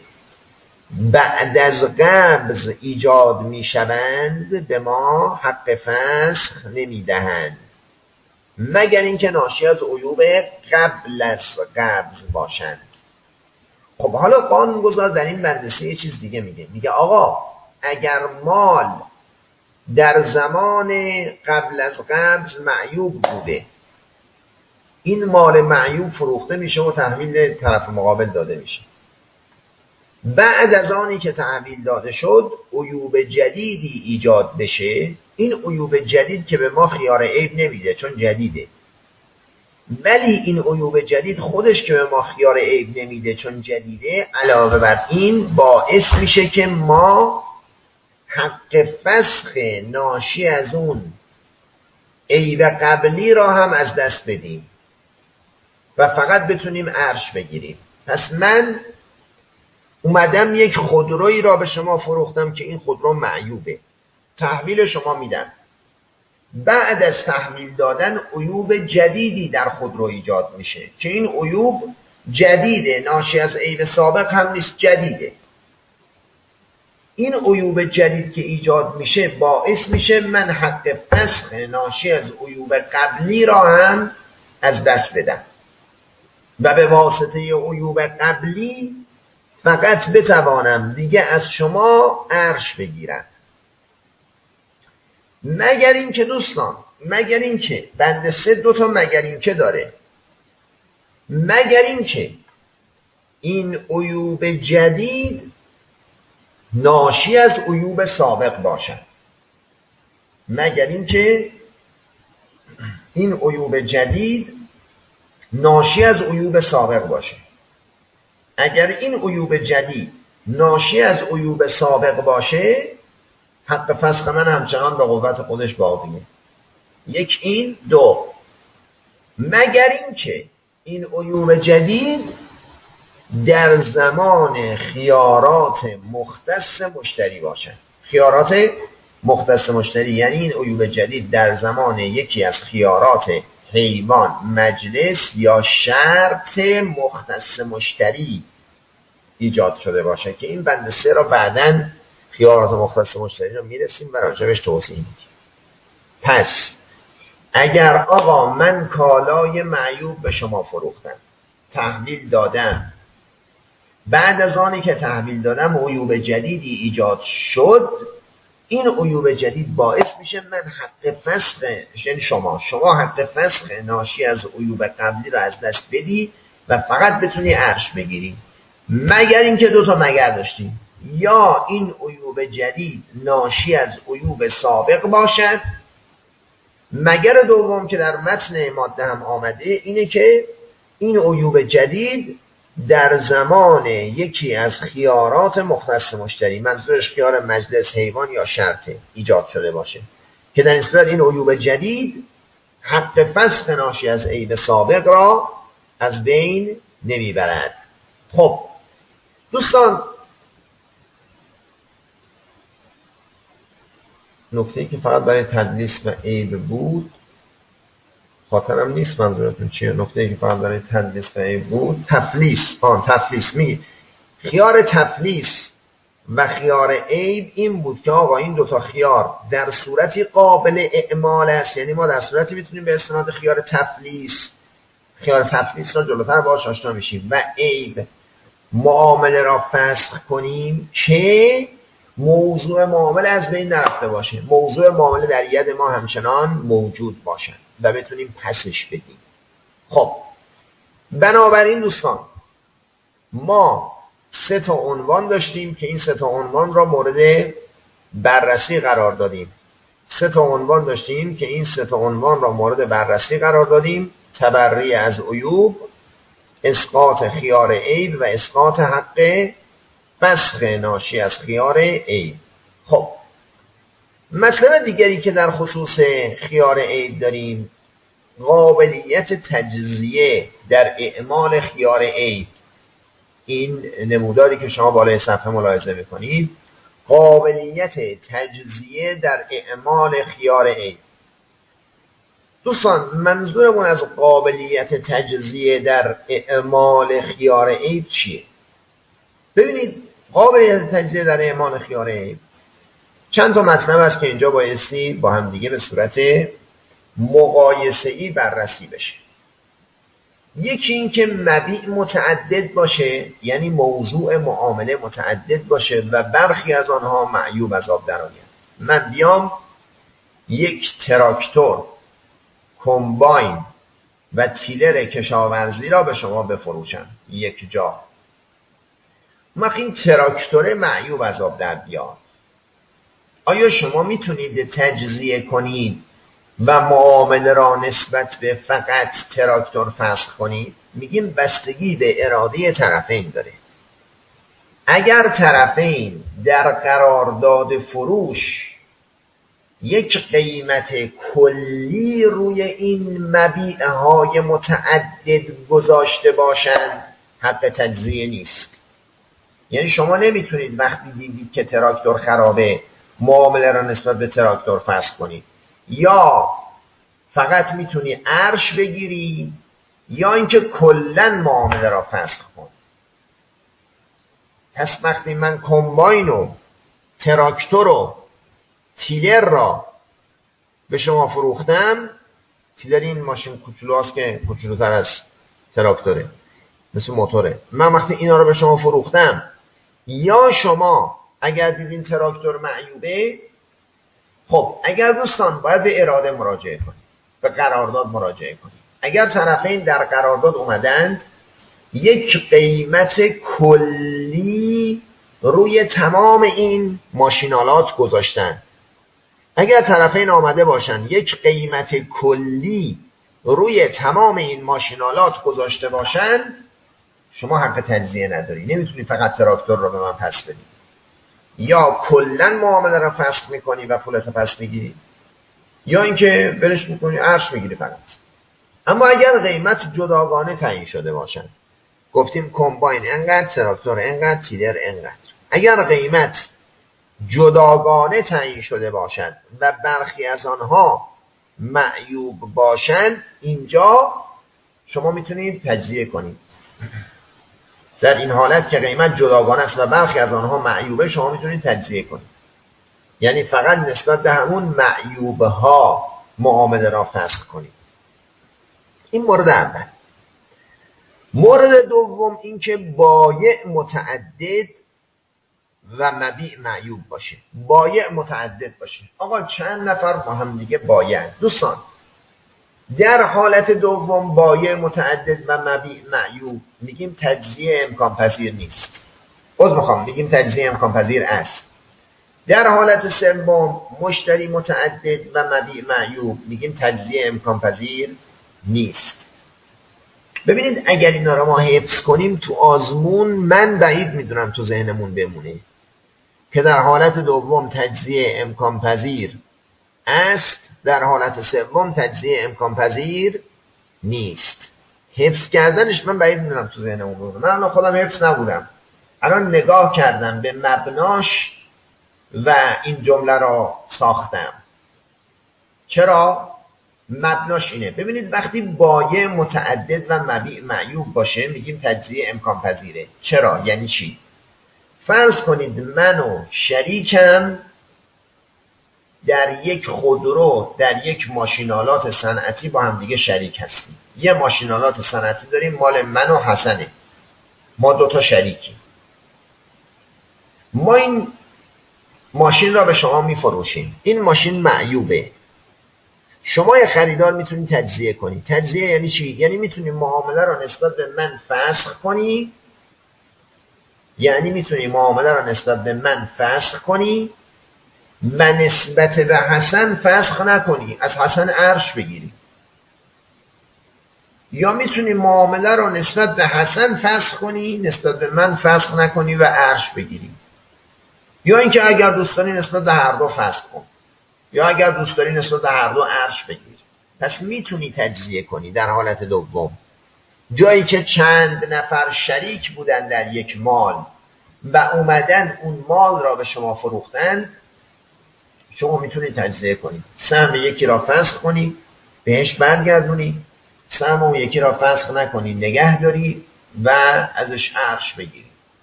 بعد از قبض ایجاد می شوند به ما حق فسخ نمی دهند مگر اینکه ناشی از عیوب قبل از قبض باشند. خب حالا قانونگذار در این بند 3 یه چیز دیگه میگه آقا اگر مال در زمان قبل از قبض معیوب بوده، این مال معیوب فروخته میشه و تحویل طرف مقابل داده میشه، بعد از آنی که تحویل داده شد عیوب جدیدی ایجاد بشه، این عیوب جدید که به ما خیار عیب نمیده چون جدیده، ولی این عیوب جدید خودش که به ما خیار عیب نمیده چون جدیده، علاوه بر این باعث میشه که ما حق فسخ ناشی از اون عیب قبلی را هم از دست بدیم و فقط بتونیم عرش بگیریم. پس من اومدم یک خودرویی را به شما فروختم که این خودرو معیوبه، تحویل شما میدم. بعد از تحویل دادن عیوب جدیدی در خودرو ایجاد میشه که این عیوب جدیده، ناشی از عیب سابق هم نیست، جدیده. این عیوب جدید که ایجاد میشه باعث میشه من حق فسخ ناشی از عیوب قبلی را هم از دست بدم و به واسطه عیوب قبلی فقط بتوانم دیگه از شما عرش بگیرم. مگر این که دوستان، مگر این که بند 3 دو تا مگر این که داره، مگر این که این عیوب جدید ناشی از عیوب سابق باشد، مگر این که این عیوب جدید ناشی از عیوب سابق باشه. اگر این عیوب جدید ناشی از عیوب سابق باشه، حق فسخ من همچنان به قوت خودش باقیه. یک این. دو، مگر این که این عیوب جدید در زمان خیارات مختص مشتری باشد. خیارات مختص مشتری یعنی این عیوب جدید در زمان یکی از خیارات حیوان، مجلس یا شرط مختص مشتری ایجاد شده باشه که این بند 3 را بعداً خیارات مختص مشتری را میرسیم و راجبش توضیح میدیم. پس اگر آقا من کالای معیوب به شما فروختم، تحویل دادم، بعد از آنی که تحویل دادم عیوب جدیدی ایجاد شد، این عیوب جدید باعث میشه من حق فسخ، یعنی شما حق فسخ ناشی از عیوب قبلی را از دست بدی و فقط بتونی عرش بگیری. مگر اینکه دو تا مگر داشتیم، یا این عیوب جدید ناشی از عیوب سابق باشد. مگر دوم که در متن ماده هم آمده اینه که این عیوب جدید در زمان یکی از خیارات مختص مشتری، منظورش خیار مجلس، حیوان یا شرطه، ایجاد شده باشه که در این صورت این عیوب جدید حق فسخ ناشی از عیب سابق را از بین نمیبرد. خب دوستان، نکته‌ای که فقط برای تدلیس و عیب بود، خاطرم نیست منظورتون چیه. نکته‌ای که فقط برای تدلیس و عیب بود، تفلیس می خیار تفلیس و خیار عیب این بود که آقا این دوتا خیار در صورتی قابل اعمال است، یعنی ما در صورتی میتونیم به استناد خیار تفلیس را جلوتر باهاش آشنا میشیم و عیب معامله را فسخ کنیم که موضوع معامله از بین نرفته باشه، موضوع معامله در ید ما همچنان موجود باشه و بتونیم پسش بدیم. خب بنابراین دوستان، ما 3 تا عنوان داشتیم که این 3 تا عنوان را مورد بررسی قرار دادیم. 3 تا عنوان داشتیم که این 3 تا عنوان را مورد بررسی قرار دادیم: تبری از عیوب، اسقاط خیار عیب و اسقاط حق فسخ ناشی از خیار عیب. خب مطلب دیگری که در خصوص خیار عیب داریم، قابلیت تجزیه در اعمال خیار عیب. این نموداری که شما بالای صفحه ملاحظه میکنید، قابلیت تجزیه در اعمال خیار عیب. دوستان منظورمون از قابلیت تجزیه در اعمال خیار عیب چیه؟ ببینید، قابلیت تجزیه در اعمال خیار عیب چند تا مطلب است که اینجا بایستی با هم دیگه به صورت مقایسه‌ای بررسی بشه. یکی این که مبیع متعدد باشه، یعنی موضوع معامله متعدد باشه و برخی از آنها معیوب از آب در آید. من بیام یک تراکتور، کمباین و تیلر کشاورزی را به شما بفروشم یک جا. این تراکتور معیوب از آب در بیاد، آیا شما میتونید تجزیه کنید و معامله را نسبت به فقط تراکتور فسخ کنید؟ میگیم بستگی به اراده طرفین داره. اگر طرفین در قرارداد فروش یک قیمت کلی روی این مبیعه های متعدد گذاشته باشند حق تجزیه نیست. یعنی شما نمیتونید وقتی دیدید که تراکتور خرابه معامله را نسبت به تراکتور فسخ کنید، یا فقط میتونی ارش بگیری یا اینکه کلا معامله را فسخ کن. پس وقتی من کمباین و تراکتور و تیلر را به شما فروختم، تیلر این ماشین کوچولوست که کوچولوتر از تراکتوره، مثل موتوره، من وقتی اینا رو به شما فروختم، یا شما اگر دیدین تراکتور معیوبه، خب اگر دوستان باید به اراده مراجعه کنید، به قرارداد مراجعه کنید. اگر طرفین در قرارداد اومدند یک قیمت کلی روی تمام این ماشینالات گذاشتن، اگر طرفین آمده باشن یک قیمت کلی روی تمام این ماشینالات گذاشته باشن، شما حق تجزیه نداری. نمیتونی فقط تراکتور رو به من پس بدی، یا کلا معامله رو فسخ میکنی و پولت پس میگیری، یا اینکه برش میکنی ارش میگیری فقط. اما اگر قیمت جداگانه تعیین شده باشن، گفتیم کمباین انقدر، تراکتور انقدر، تیلر انقدر، اگر قیمت جداگانه تعیین شده باشد و برخی از آنها معیوب باشند، اینجا شما میتونید تجزیه کنید. در این حالت که قیمت جداگانه است و برخی از آنها معیوبه، شما میتونید تجزیه کنید، یعنی فقط نسبت به همون معیوبه ها معامله را فسخ کنید. این مورد اول. مورد دوم این که بایع متعدد و مبیع معیوب باشه. بایع متعدد باشه. آقا چند نفر با هم دیگه بایع. دوستان در حالت دوم بایع متعدد و مبیع معیوب میگیم تجزیه امکان پذیر نیست. میگیم تجزیه امکان پذیر است. در حالت سوم مشتری متعدد و مبیع معیوب میگیم تجزیه امکان پذیر نیست. ببینید اگر اینا رو ما حفظ کنیم تو آزمون، من بعید میدونم تو ذهنمون بمونه که در حالت دوم تجزیه امکان پذیر است، در حالت سوم تجزیه امکان پذیر نیست. حفظ کردنش من بعید میدونم تو ذهنمون بمونه. من الان خودم حفظ نبودم، الان نگاه کردم به مبناش و این جمله را ساختم. چرا؟ مبناش اینه. ببینید وقتی بایع متعدد و مبیع معیوب باشه میگیم تجزیه امکان پذیره. چرا؟ یعنی چی؟ فرض کنید من و شریکم در یک خودرو، در یک ماشینالات صنعتی با هم دیگه شریک هستیم. یه ماشینالات صنعتی داریم مال من و حسنه، ما دوتا شریکیم. ما این ماشین را به شما میفروشیم، این ماشین معیوبه. شما یه خریدار میتونید تجزیه کنید. تجزیه یعنی چی؟ یعنی میتونید معامله را نسبت به من فسخ کنی، و نسبت به حسن فسخ نکنی، از حسن ارش بگیری. یا میتونی معامله را نسبت به حسن فسخ کنی، نسبت به من فسخ نکنی و ارش بگیری. یا اینکه اگر دوست داری نسبت به هر دو فسخ کن، یا اگر دوست داری نسبت به هر دو ارش بگیر. پس میتونی تجزیه کنی در حالت دوم. جایی که چند نفر شریک بودن در یک مال و اومدن اون مال را به شما فروختن، شما میتونید تجزیه کنید. سهم یکی را فسخ کنی بهش برگردونی، سهم اون یکی را فسخ نکنی نگه داری و ازش ارش بگیری.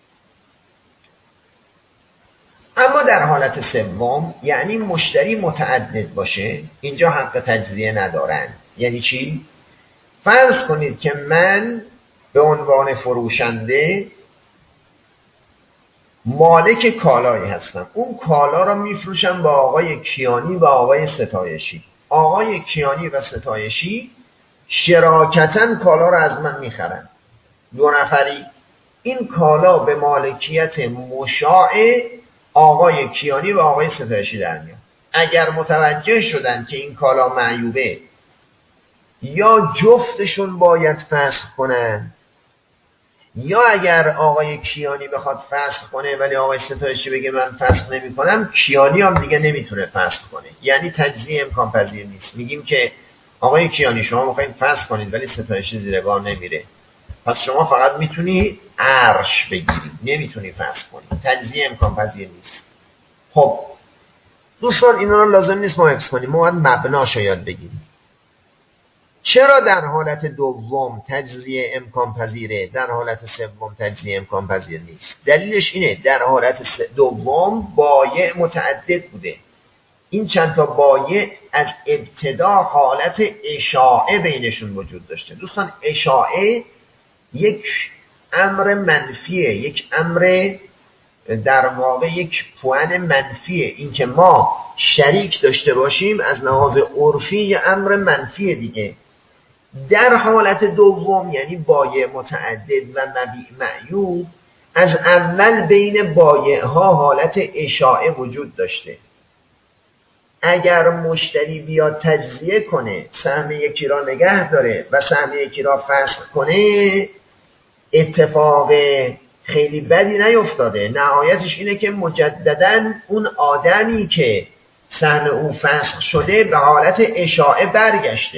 اما در حالت سوم یعنی مشتری متعدد باشه، اینجا حق تجزیه ندارن. یعنی چی؟ فرض کنید که من به عنوان فروشنده مالک کالایی هستم، اون کالا را میفروشم با آقای کیانی و آقای ستایشی. آقای کیانی و ستایشی شراکتاً کالا را از من میخرن، دو نفری. این کالا به مالکیت مشاع آقای کیانی و آقای ستایشی در میاد. اگر متوجه شدن که این کالا معیوبه، یا جفتشون باید فسخ کنن یا اگر آقای کیانی بخواد فسخ کنه ولی آقای ستایشی بگه من فسخ نمی کنم، کیانی هم دیگه نمیتونه فسخ کنه، یعنی تجزیه امکان پذیر نیست. میگیم که آقای کیانی شما میخواین فسخ کنید ولی ستایشی زیر بار نمیره، پس شما فقط میتونی عرش بگیری، نمیتونی فسخ کنی، تجزیه امکان پذیر نیست. خب دوستان اینا رو لازم نیست ما حفظ کنیم، ما باید مبناشو یاد بگیریم. چرا در حالت دوم تجزیه امکان پذیره، در حالت سوم تجزیه امکان پذیر نیست؟ دلیلش اینه در حالت دوم بایع متعدد بوده، این چند تا بایع از ابتدا حالت اشاعه بینشون وجود داشته. دوستان اشاعه یک امر منفیه، یک امر در واقع یک پوان منفیه، این که ما شریک داشته باشیم از لحاظ عرفی یه امر منفیه دیگه. در حالت دوم یعنی بایع متعدد و مبیع معیوب، از اول بین بایع ها حالت اشاعه وجود داشته. اگر مشتری بیاد تجزیه کنه، سهم یکی را نگه داره و سهم یکی را فسخ کنه، اتفاق خیلی بدی نیفتاده، نهایتش اینه که مجدداً اون آدمی که سهم او فسخ شده به حالت اشاعه برگشته.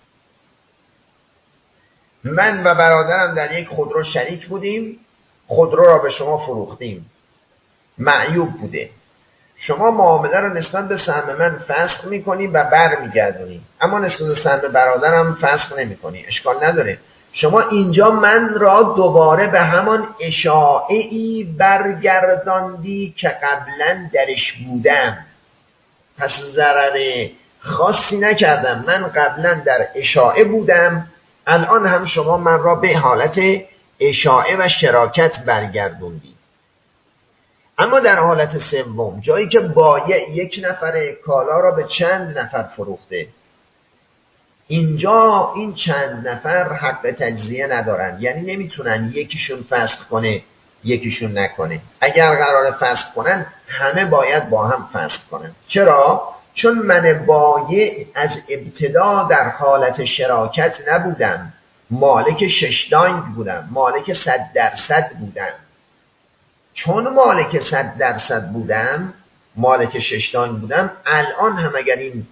من و برادرم در یک خودرو شریک بودیم، خودرو را به شما فروختیم، معیوب بوده، شما معامله را نسبت به سهم من فسخ میکنی و بر میگردونی، اما نسبت به سهم برادرم فسخ نمیکنی، اشکال نداره. شما اینجا من را دوباره به همان اشاعه‌ای برگرداندی که قبلا درش بودم، پس ضرر خاصی نکردم، من قبلا در اشاعه بودم، الان هم شما من را به حالت اشاعه و شراکت برگردوندی. اما در حالت سوم، جایی که بایع یک نفر کالا را به چند نفر فروخته، اینجا این چند نفر حق تجزیه ندارن، یعنی نمیتونن یکیشون فسخ کنه یکیشون نکنه. اگر قرار فسخ کنن همه باید با هم فسخ کنن. چرا؟ چون من بایع از ابتدا در حالت شراکت نبودم، مالک 6 دانگ بودم، مالک 100% بودم. چون مالک 100% بودم، مالک 6 دانگ بودم، الان هم اگر این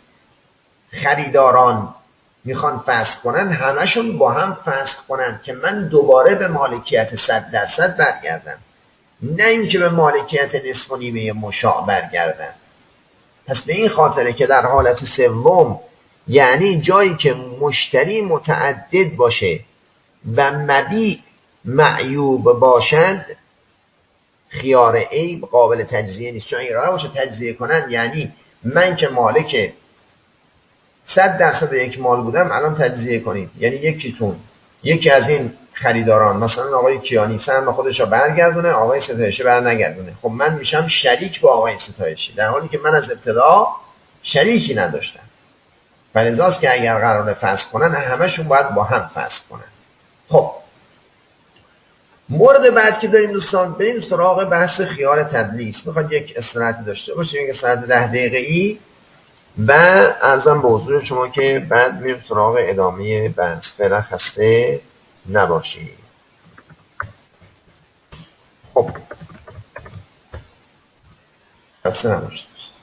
خریداران میخوان فسخ کنن همشون با هم فسخ کنن که من دوباره به مالکیت 100% برگردم، نه اینکه به مالکیت نصف و نیمه مشاع برگردم. پس به این خاطره که در حالت سوم، یعنی جایی که مشتری متعدد باشه و مبیع معیوب باشند، خیار عیب قابل تجزیه نیست. چون اگر باشه تجزیه کنن یعنی من که مالک 100% یک مال بودم الان تجزیه کنید، یعنی یکی از این خریداران مثلا آقای کیانی سهم خودش را برگردونه، آقای ستایشی برنگردونه، خب من میشم شریک با آقای ستایشی، در حالی که من از ابتدا شریکی نداشتم. فلذاست که اگر قراره فسخ کنن همشون باید با هم فسخ کنن. خب مورد بعد که داریم دوستان، بریم سراغ بحث خیار تدلیس. میخواد یک استراحتی داشته باشیم، یک استراحت 10 دقیقه‌ای، و ارزم به حضور شما که بعد میریم سراغ ادامه بحث. فعلا خسته نباشید. خب خسته نباشید.